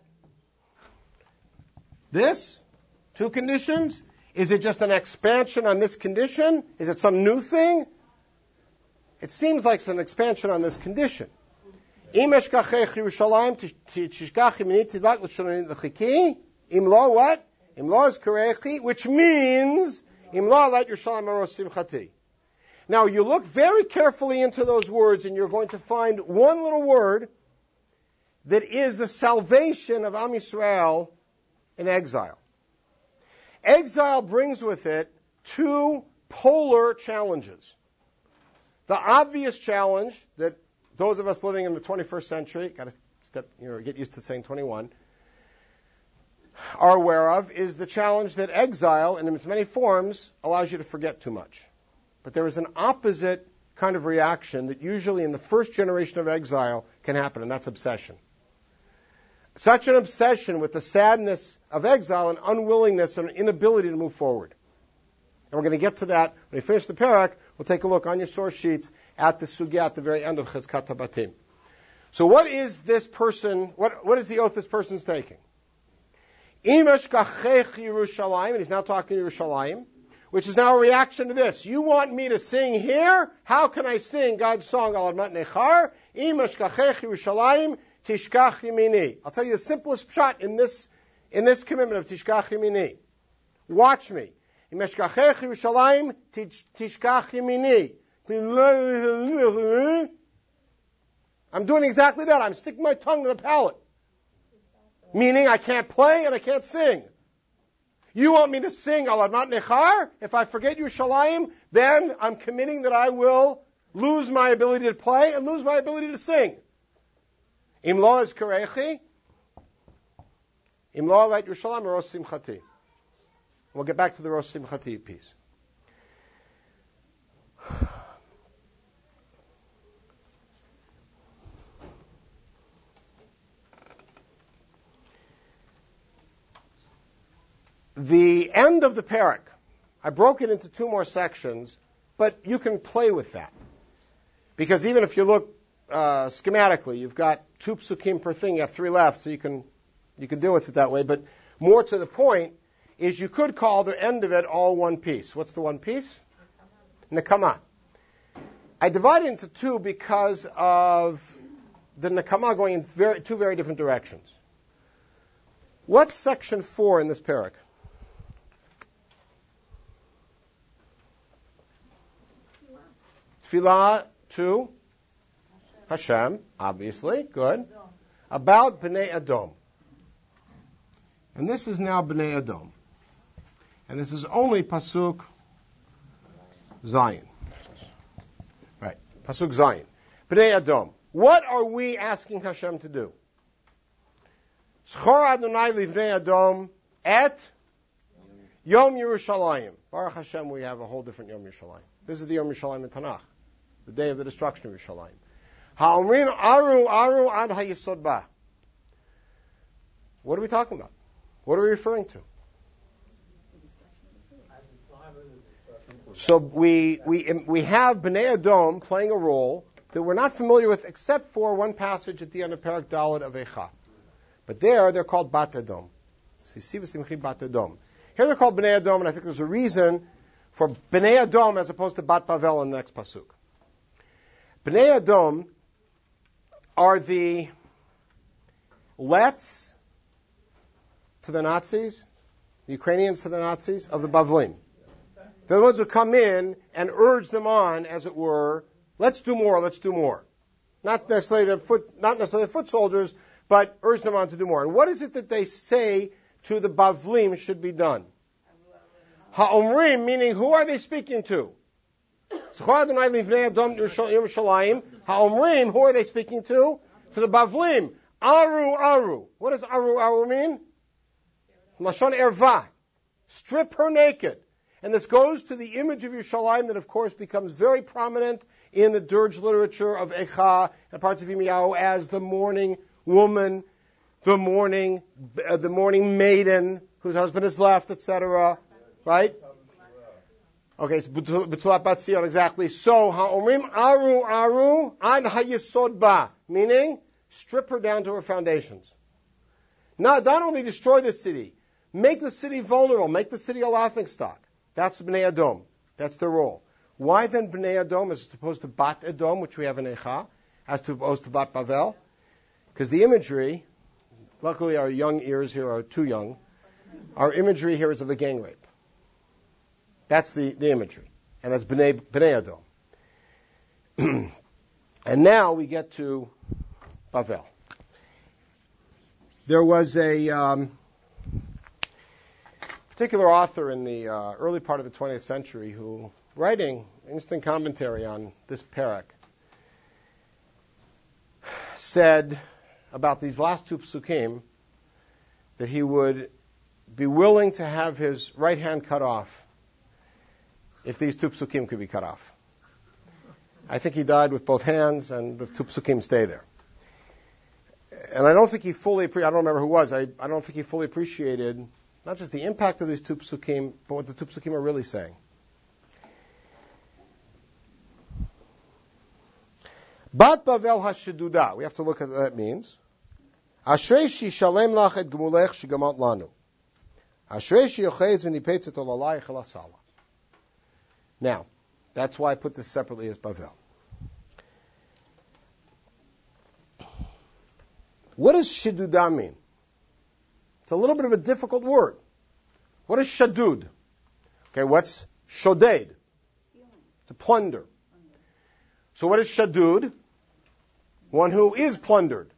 this? Two conditions? Is it just an expansion on this condition? Is it some new thing? It seems like it's an expansion on this condition. Im eshkachech Yerushalayim tishkachi mini tidbak l'shoni l'chaki. Im lo what? Im lo ezkarechi, which means im lo let Yerushalayim eros simchati. Now you look very carefully into those words, and you're going to find one little word that is the salvation of Am Yisrael in exile. Exile brings with it two polar challenges. The obvious challenge that those of us living in the twenty-first century, got to step, you know, get used to saying twenty-one, are aware of, is the challenge that exile, in its many forms, allows you to forget too much. But there is an opposite kind of reaction that usually in the first generation of exile can happen, and that's obsession. Such an obsession with the sadness of exile and unwillingness and inability to move forward. And we're going to get to that when we finish the parak. We'll take a look on your source sheets at the sugya at the very end of Chizkat HaBatim. So what is this person, what, what is the oath this person's taking? Imesh kachech Yerushalayim, and he's now talking to Yerushalayim, which is now a reaction to this. You want me to sing here? How can I sing God's song, Al Admat Nechar? Imesh kachech Yerushalayim, Tishkach Yemini. I'll tell you the simplest shot in this, in this commitment of Tishkach Yemini. Watch me. Imesh kachech Yerushalayim, Tishkach Yemini. I'm doing exactly that. I'm sticking my tongue to the palate. Meaning I can't play and I can't sing. You want me to sing Al Admat Nechar? If I forget Yerushalayim, then I'm committing that I will lose my ability to play and lose my ability to sing. Im lo es karechi, im lo alayt Yerushalayim Rosh Simchati. We'll get back to the Rosh Simchati piece. The end of the parak, I broke it into two more sections, but you can play with that. Because even if you look uh, schematically, you've got two psukim per thing, you have three left, so you can you can deal with it that way. But more to the point is you could call the end of it all one piece. What's the one piece? Nekama. I divided it into two because of the Nekama going in very, two very different directions. What's section four in this parak? Tefillah to Hashem, obviously, good. About Bnei Edom. And this is now Bnei Edom. And this is only Pasuk Zion. Right, Pasuk Zion. Bnei Edom. What are we asking Hashem to do? Schor Adonai livnei Edom et Yom Yerushalayim. Baruch Hashem, we have a whole different Yom Yerushalayim. This is the Yom Yerushalayim in Tanakh. The day of the destruction of Yerushalayim. Ha'omrin aru aru ad ha'yesod ba. What are we talking about? What are we referring to? So we we we have Bnei Edom playing a role that we're not familiar with except for one passage at the end of Parak Daled of Eicha. But there they're called Bat Edom. Bat Edom. Here they're called Bnei Edom, and I think there's a reason for Bnei Edom as opposed to Bat Pavel in the next pasuk. Bnei Edom are the Let's to the Nazis, the Ukrainians to the Nazis of the Bavlim. They're the ones who come in and urge them on, as it were, let's do more, let's do more. Not necessarily the foot, not necessarily the foot soldiers, but urge them on to do more. And what is it that they say to the Bavlim should be done? Ha'omrim, meaning who are they speaking to? Ha'omrim, who are they speaking to? To the Bavlim. Aru, Aru. What does Aru, Aru mean? Lashon Erva. Strip her naked. And this goes to the image of Yerushalayim that, of course, becomes very prominent in the dirge literature of Eicha and parts of Yirmiyahu as the mourning woman, the mourning, uh, the mourning maiden whose husband has left, et cetera. Right? Okay, it's B'tulat Bat Zion, exactly. So, ha'omrim aru aru ad ha'yesod ba, meaning strip her down to her foundations. Not, not only destroy the city, make the city vulnerable, make the city a laughingstock. That's Bnei Edom. That's their role. Why then Bnei Edom as opposed to Bat Edom, which we have in Eicha, as opposed to Bat Bavel? Because the imagery, luckily our young ears here are too young, our imagery here is of a gang rape. That's the, the imagery. And that's Bnei, Bnei Edom. And now we get to Bavel. There was a um, particular author in the uh, early part of the twentieth century who, writing an interesting commentary on this parak, said about these last two psukim that he would be willing to have his right hand cut off if these two psukim could be cut off. I think he died with both hands, and the two psukim stay there. and I don't think he fully, I don't remember who it was, I, I don't think he fully appreciated not just the impact of these two psukim, but what the two psukim are really saying. Bat Bavel HaSheduda. We have to look at what that means. Ashrei shi shalem lach et gemulech shigamat lanu. Ashrei shi yochez v'nipetzet olalai chalasala. Now, that's why I put this separately as Bavel. What does Sheduda mean? It's a little bit of a difficult word. What is Shadud? Okay, what's Shoded? To plunder. So what is Shadud? One who is plundered.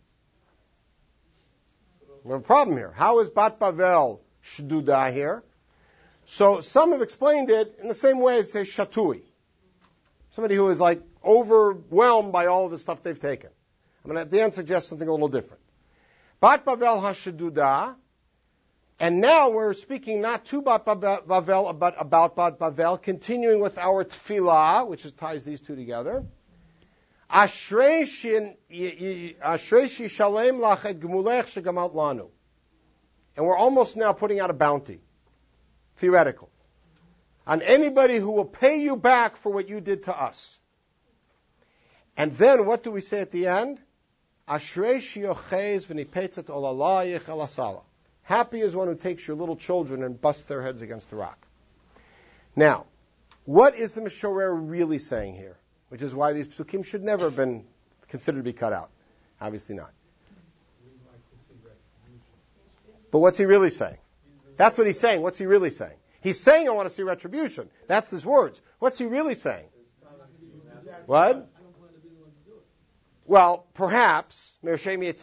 We have a problem here. How is Bat Bavel Shduda here? So some have explained it in the same way as say Shatui. Somebody who is like overwhelmed by all of the stuff they've taken. I'm going to at the end suggest something a little different. Bat Bavel HaSheduda, and now we're speaking not to Bat Bavel, but about Bat Bavel, continuing with our tefillah, which is, ties these two together. Ashrei shi shalem lach et gemulech shegamat lanu. And we're almost now putting out a bounty, theoretical, on anybody who will pay you back for what you did to us. And then what do we say at the end? Ashrei shi yochez v'nipetzet olalai chalasala. Happy is one who takes your little children and busts their heads against the rock. Now, what is the Mishorer really saying here? Which is why these psukim should never have been considered to be cut out. Obviously not. But what's he really saying? That's what he's saying. What's he really saying? He's saying, I want to see retribution. That's his words. What's he really saying? What? Well, perhaps, but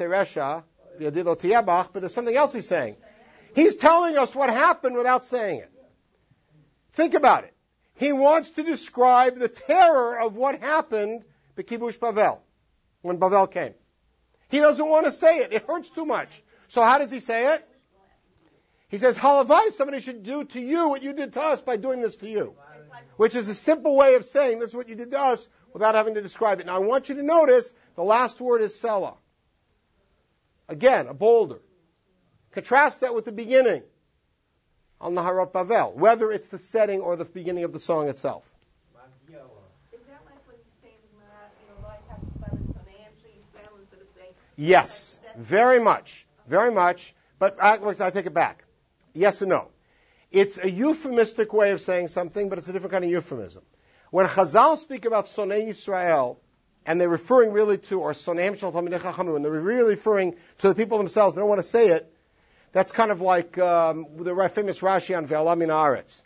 there's something else he's saying. He's telling us what happened without saying it. Think about it. He wants to describe the terror of what happened by Kibush Bavel, when Bavel came. He doesn't want to say it. It hurts too much. So how does he say it? He says, Halavai, somebody should do to you what you did to us by doing this to you. Which is a simple way of saying this is what you did to us without having to describe it. Now I want you to notice the last word is Selah. Again, a boulder. Contrast that with the beginning. Al Naharot Bavel, whether it's the setting or the beginning of the song itself. Is that like what he's saying, you know, life has to balance financially, balance, but it's saying... Yes, very much, very much. But I, I take it back. Yes and no. It's a euphemistic way of saying something, but it's a different kind of euphemism. When Chazal speak about Sonei Yisrael, and they're referring really to, or Soneim Shel Talmidei Chachamim, and they're really referring to the people themselves, they don't want to say it, that's kind of like um, the famous Rashi on Ve'ala min haaretz.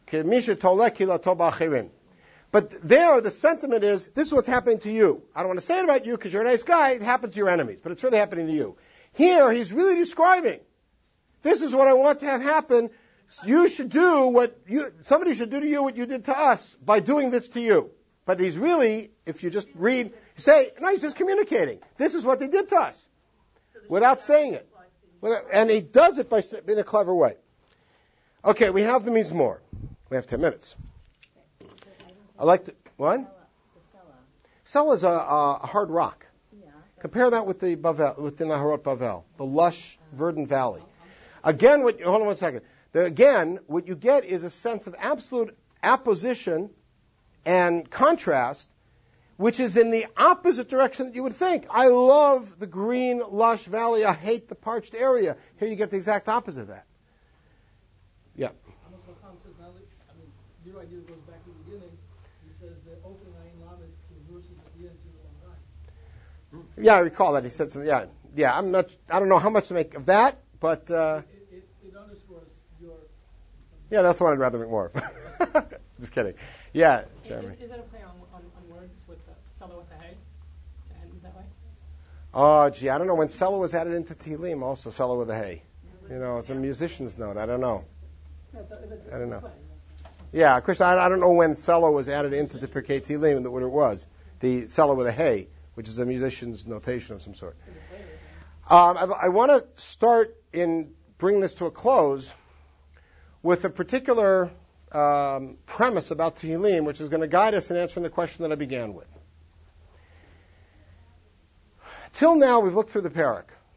But there, the sentiment is, this is what's happening to you. I don't want to say it about you because you're a nice guy. It happens to your enemies, but it's really happening to you. Here, he's really describing, this is what I want to have happen. You should do what you, somebody should do to you what you did to us by doing this to you. But he's really, if you just read, say, no, he's just communicating. This is what they did to us. Without saying it. And he does it by in a clever way. Okay, we have the Mizmor. We have ten minutes. I like to, what? Selah is a, a hard rock. Compare that with the Bavel, with the Naharot Bavel, the lush, verdant valley. Again, what, hold on one second. The, again, what you get is a sense of absolute apposition and contrast, which is in the opposite direction that you would think. I love the green, lush valley. I hate the parched area. Here you get the exact opposite of that. Yeah. Amos Chacham says, now that, I mean, your idea goes back to the beginning. He says the opening Ayin Lamed to the verses at the end to the one nine. Yeah, I recall that. He said something. Yeah, yeah. I'm not. I don't know how much to make of that, but uh, it, it, it underscores your. Yeah, that's the one I'd rather make more of. Just kidding. Yeah, Jeremy. Is, is that a play on, on, on words with the Selah with the hay? To end that way? Oh, gee, I don't know when Selah was added into Tehillim. Also, Selah with the hay. You know, it's a musician's note. I don't know. I don't know. Yeah, Krishna, I, I don't know when Selah was added into the Pirkei Tehillim and what it was. The Selah with a hay, which is a musician's notation of some sort. Um, I, I want to start in bring this to a close with a particular um, premise about Tehillim, which is going to guide us in answering the question that I began with. Till now, we've looked through the parak.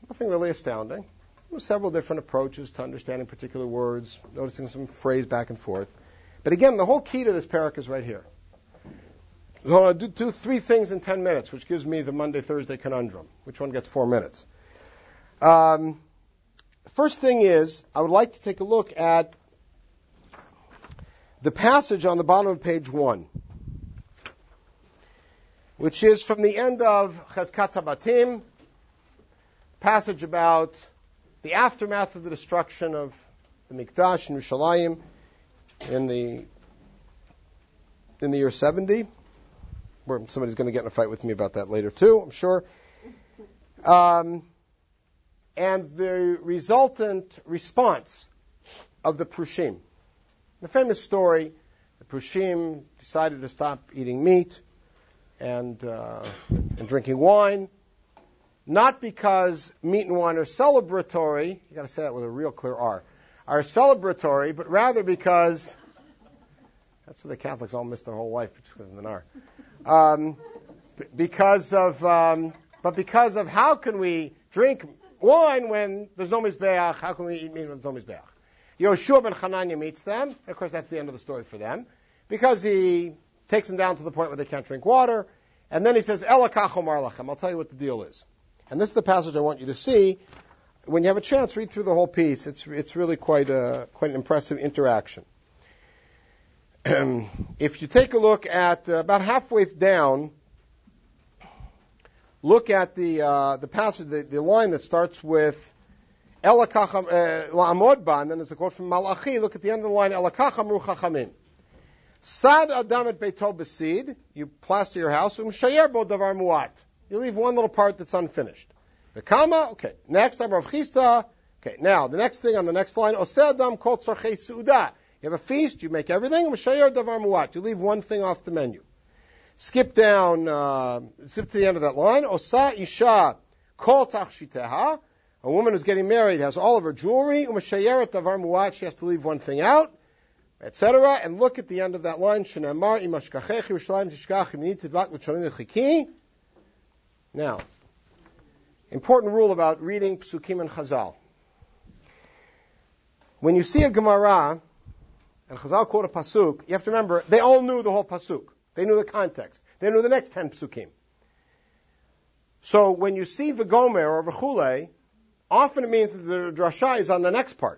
Nothing really astounding. There were several different approaches to understanding particular words, noticing some phrase back and forth. But again, the whole key to this parak is right here. So I'll do, do three things in ten minutes, which gives me the Monday-Thursday conundrum. Which one gets four minutes? Um, the first thing is, I would like to take a look at the passage on the bottom of page one, which is from the end of Chazkat HaBatim, passage about the aftermath of the destruction of the Mikdash in Yerushalayim in the in the year seventy. Where somebody's going to get in a fight with me about that later too, I'm sure. Um, and the resultant response of the Prushim. The famous story, the Prushim decided to stop eating meat and uh, and drinking wine, not because meat and wine are celebratory, you got to say that with a real clear R, are celebratory, but rather because, that's what the Catholics all miss their whole life, just because of an R. Um, because of, um, but because of how can we drink wine when there's no mizbeach? How can we eat meat when there's no mizbeach? Yoshua ben Hanania meets them. And of course, that's the end of the story for them, because he takes them down to the point where they can't drink water, and then he says, "Ela kach omar lachem." I'll tell you what the deal is. And this is the passage I want you to see. When you have a chance, read through the whole piece. It's it's really quite a quite an impressive interaction. If you take a look at uh, about halfway down, look at the uh, the passage, the, the line that starts with Ela kacham la'amod ba, and then there's a quote from Malachi. Look at the end of the line, Ela kacham ru chachamim. Sad adam et beito besid. You plaster your house. Umshayer bo davar muat. You leave one little part that's unfinished. V'kama. Okay. Next, I'm Rav Chisda. Okay. Now the next thing on the next line, Oseh adam kol tzorchei su'uda. You have a feast, you make everything, M'shayer davar muat. You leave one thing off the menu. Skip down, uh, skip to the end of that line. Osa isha kol tachshiteha. A woman who's getting married has all of her jewelry. M'shayer davar muat. She has to leave one thing out, et cetera. And look at the end of that line. Shenamar imashkachech Yerushalayim tishkach imni tidbak l'cholin l'chiki. Now, important rule about reading Psukim and Chazal. When you see a Gemara, and Chazal quote a pasuk, you have to remember, they all knew the whole pasuk. They knew the context. They knew the next ten psukim. So when you see V'gomer or V'chule, often it means that the drasha is on the next part.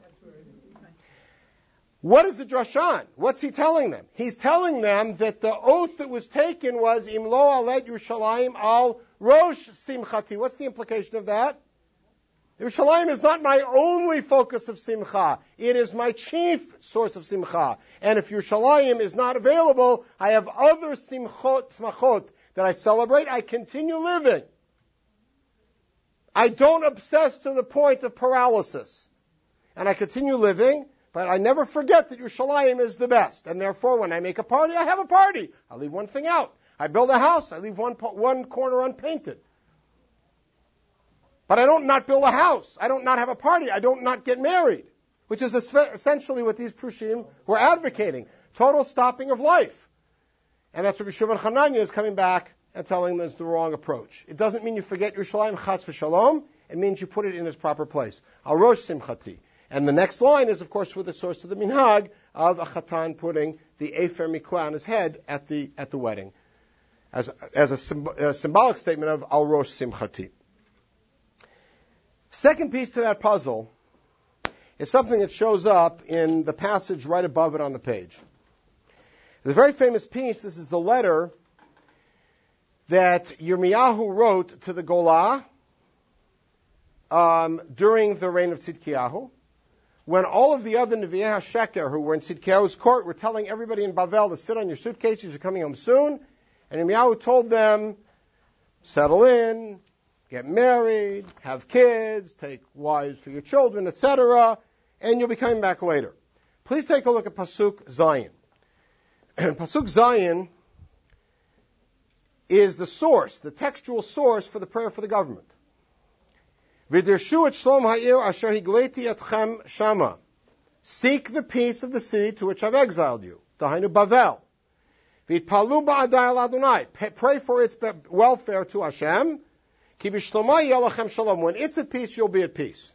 What is the drasha on? What's he telling them? He's telling them that the oath that was taken was Im lo alet Yerushalayim al rosh simchati. What's the implication of that? Yerushalayim is not my only focus of simcha. It is my chief source of simcha. And if Yerushalayim is not available, I have other simchot, smachot that I celebrate. I continue living. I don't obsess to the point of paralysis. And I continue living, but I never forget that Yerushalayim is the best. And therefore, when I make a party, I have a party. I leave one thing out. I build a house. I leave one, one corner unpainted. But I don't not build a house. I don't not have a party. I don't not get married, which is essentially what these Prushim were advocating. Total stopping of life. And that's what Yeshua ben Hanania is coming back and telling them is the wrong approach. It doesn't mean you forget Yerushalayim chas v'shalom. It means you put it in its proper place. Al rosh simchati. And the next line is, of course, with the source of the minhag of a chatan putting the efer miklah on his head at the at the wedding, as as a, symb- a symbolic statement of al rosh simchati. Second piece to that puzzle is something that shows up in the passage right above it on the page. There's a very famous piece. This is the letter that Yirmiyahu wrote to the Golah um, during the reign of Tzidkiyahu, when all of the other Nevi'ei HaSheker who were in Tzidkiyahu's court were telling everybody in Bavel to sit on your suitcases, you're coming home soon. And Yirmiyahu told them, settle in, get married, have kids, take wives for your children, et cetera, and you'll be coming back later. Please take a look at Pasuk Zion. Pasuk Zion is the source, the textual source for the prayer for the government. V'dirshu et shlom ha'ir asher higleti etchem shama. Seek the peace of the city to which I've exiled you. Dahainu Bavel. V'itpalu ba'adai al Adonai. Pray for its welfare to Hashem. Ki b'shloma yeh lachem shalom. When it's at peace, you'll be at peace.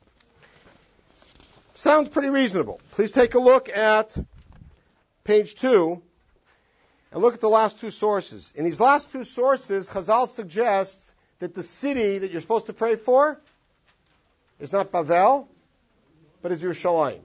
Sounds pretty reasonable. Please take a look at page two and look at the last two sources. In these last two sources, Chazal suggests that the city that you're supposed to pray for is not Bavel, but is Yerushalayim.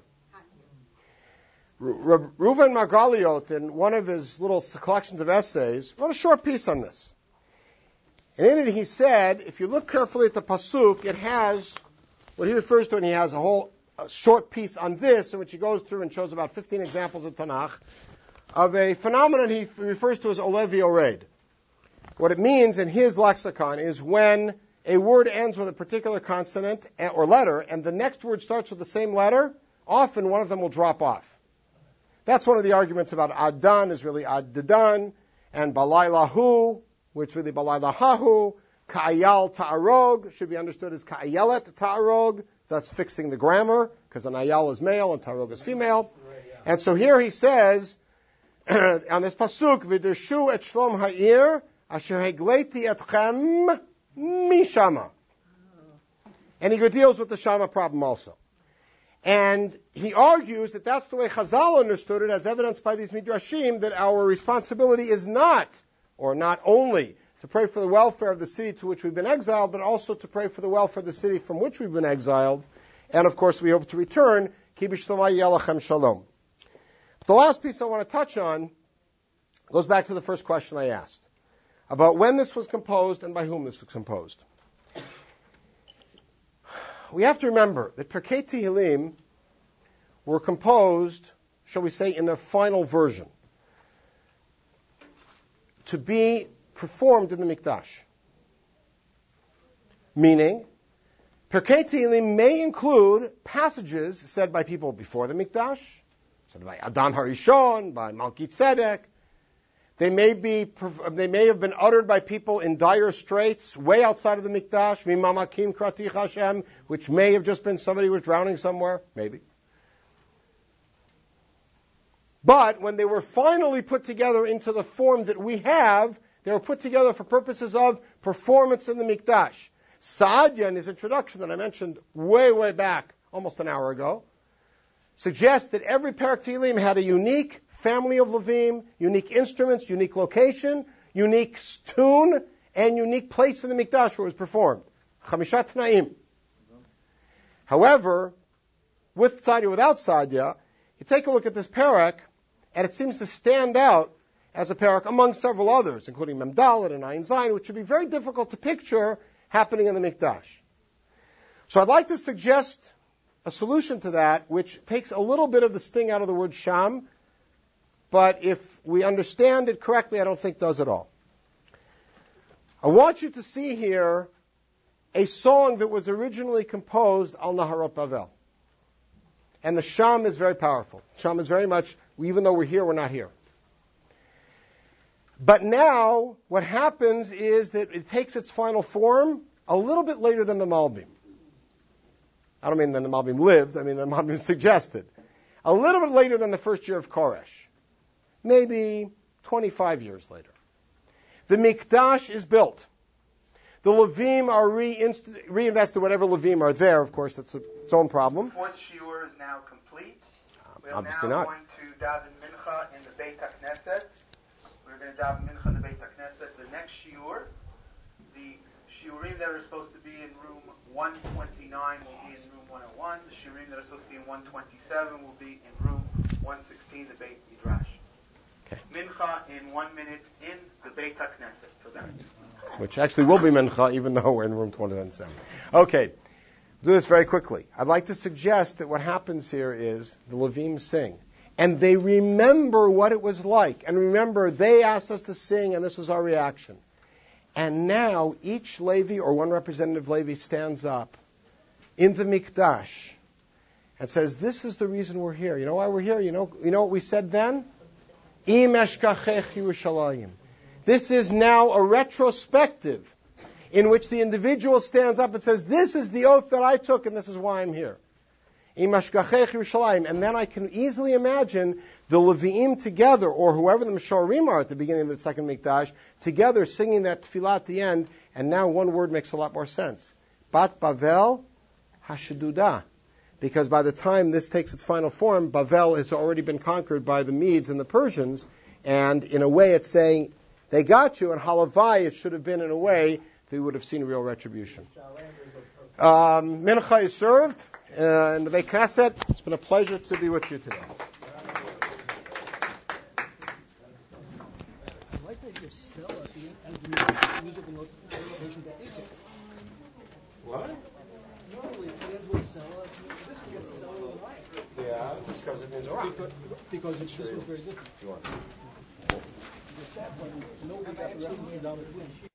Reuven Margaliot, in one of his little collections of essays, wrote a short piece on this. And in it he said, if you look carefully at the Pasuk, it has what he refers to, and he has a whole a short piece on this, in which he goes through and shows about fifteen examples of Tanakh, of a phenomenon he refers to as Olevi Ored. What it means in his lexicon is when a word ends with a particular consonant or letter, and the next word starts with the same letter, often one of them will drop off. That's one of the arguments about Adan is really Ad-Dadan, and Balaylahu, which is really Balaylahahu, Ka'ayal Ta'arog, should be understood as Ka'ayelet Ta'arog, thus fixing the grammar, because an Ayal is male and Ta'arog is female. And so here he says, on this Pasuk, V'dershu et shlom ha'ir, asher hegleti etchem mishama. And he deals with the Shama problem also. And he argues that that's the way Chazal understood it, as evidenced by these midrashim, that our responsibility is not, or not only, to pray for the welfare of the city to which we've been exiled, but also to pray for the welfare of the city from which we've been exiled. And of course, we hope to return. Ki b'shloma yeh lachem shalom. The last piece I want to touch on goes back to the first question I asked, about when this was composed and by whom this was composed. We have to remember that Pirkei Tehillim were composed, shall we say, in their final version, to be performed in the Mikdash. Meaning, Pirkei Tehillim may include passages said by people before the Mikdash, said by Adam Harishon, by Malki Tzedek. They may be, they may have been uttered by people in dire straits, way outside of the Mikdash, Mimamakim Kratich Hashem, which may have just been somebody who was drowning somewhere, maybe. But when they were finally put together into the form that we have, they were put together for purposes of performance in the Mikdash. Saadia, in his introduction that I mentioned way, way back, almost an hour ago, suggests that every Perek Tehillim had a unique family of Levim, unique instruments, unique location, unique tune, and unique place in the Mikdash where it was performed. Chamishat Tnaim. However, with Sadia, without Sadia, you take a look at this Perek, and it seems to stand out as a Perek among several others, including Mem Dalet and Ayin Zayin, which would be very difficult to picture happening in the Mikdash. So I'd like to suggest a solution to that, which takes a little bit of the sting out of the word Sham, but if we understand it correctly, I don't think does at all. I want you to see here a song that was originally composed al Naharot Bavel. And the Sham is very powerful. Sham is very much, even though we're here, we're not here. But now, what happens is that it takes its final form a little bit later than the Malbim. I don't mean that the Malbim lived, I mean the Malbim suggested. A little bit later than the first year of Koresh. Maybe twenty-five years later. The Mikdash is built. The Levim are reinst- reinvested, whatever Levim are there, of course, that's its own problem. Fourth shiur is now complete. Um, We're obviously now not. going to daven mincha in the Beit HaKnesset. We're going to daven mincha in the Beit HaKnesset. The next shiur, the shiurim that are supposed to be in room one twenty-nine will be in room one oh one. The shiurim that are supposed to be in one twenty-seven will be in room one sixteen, the Beit Midrash. Okay. Mincha in one minute in the Beit HaKnesset. So that. Which actually will be Mincha, even though we're in room twenty-nine seven. Okay, do this very quickly. I'd like to suggest that what happens here is the Levim sing. And they remember what it was like. And remember, they asked us to sing, and this was our reaction. And now, each Levi, or one representative Levi, stands up in the Mikdash and says, this is the reason we're here. You know why we're here? You know, you know what we said then? Im eshkachech Yerushalayim. This is now a retrospective in which the individual stands up and says, this is the oath that I took, and this is why I'm here. Im eshkachech Yerushalayim. And then I can easily imagine the Levi'im together, or whoever the Meshorim are at the beginning of the second Mikdash, together singing that tefillah at the end, And now one word makes a lot more sense. Bat Bavel Hashaduda. Because by the time this takes its final form, Bavel has already been conquered by the Medes and the Persians. And in a way it's saying, they got you, and Halavai, it should have been in a way that you would have seen real retribution. Um, Mincha is served uh, in the Beit Knesset. It's been a pleasure to be with you today. I like that you sell at the end as the musical notation to A J. What? Normally, it ends with sell. This one gets sell with a light. Yeah, because it means rock. Because, because it's, this one's very different. You want. It's sad when nobody got the reference to David Quinn.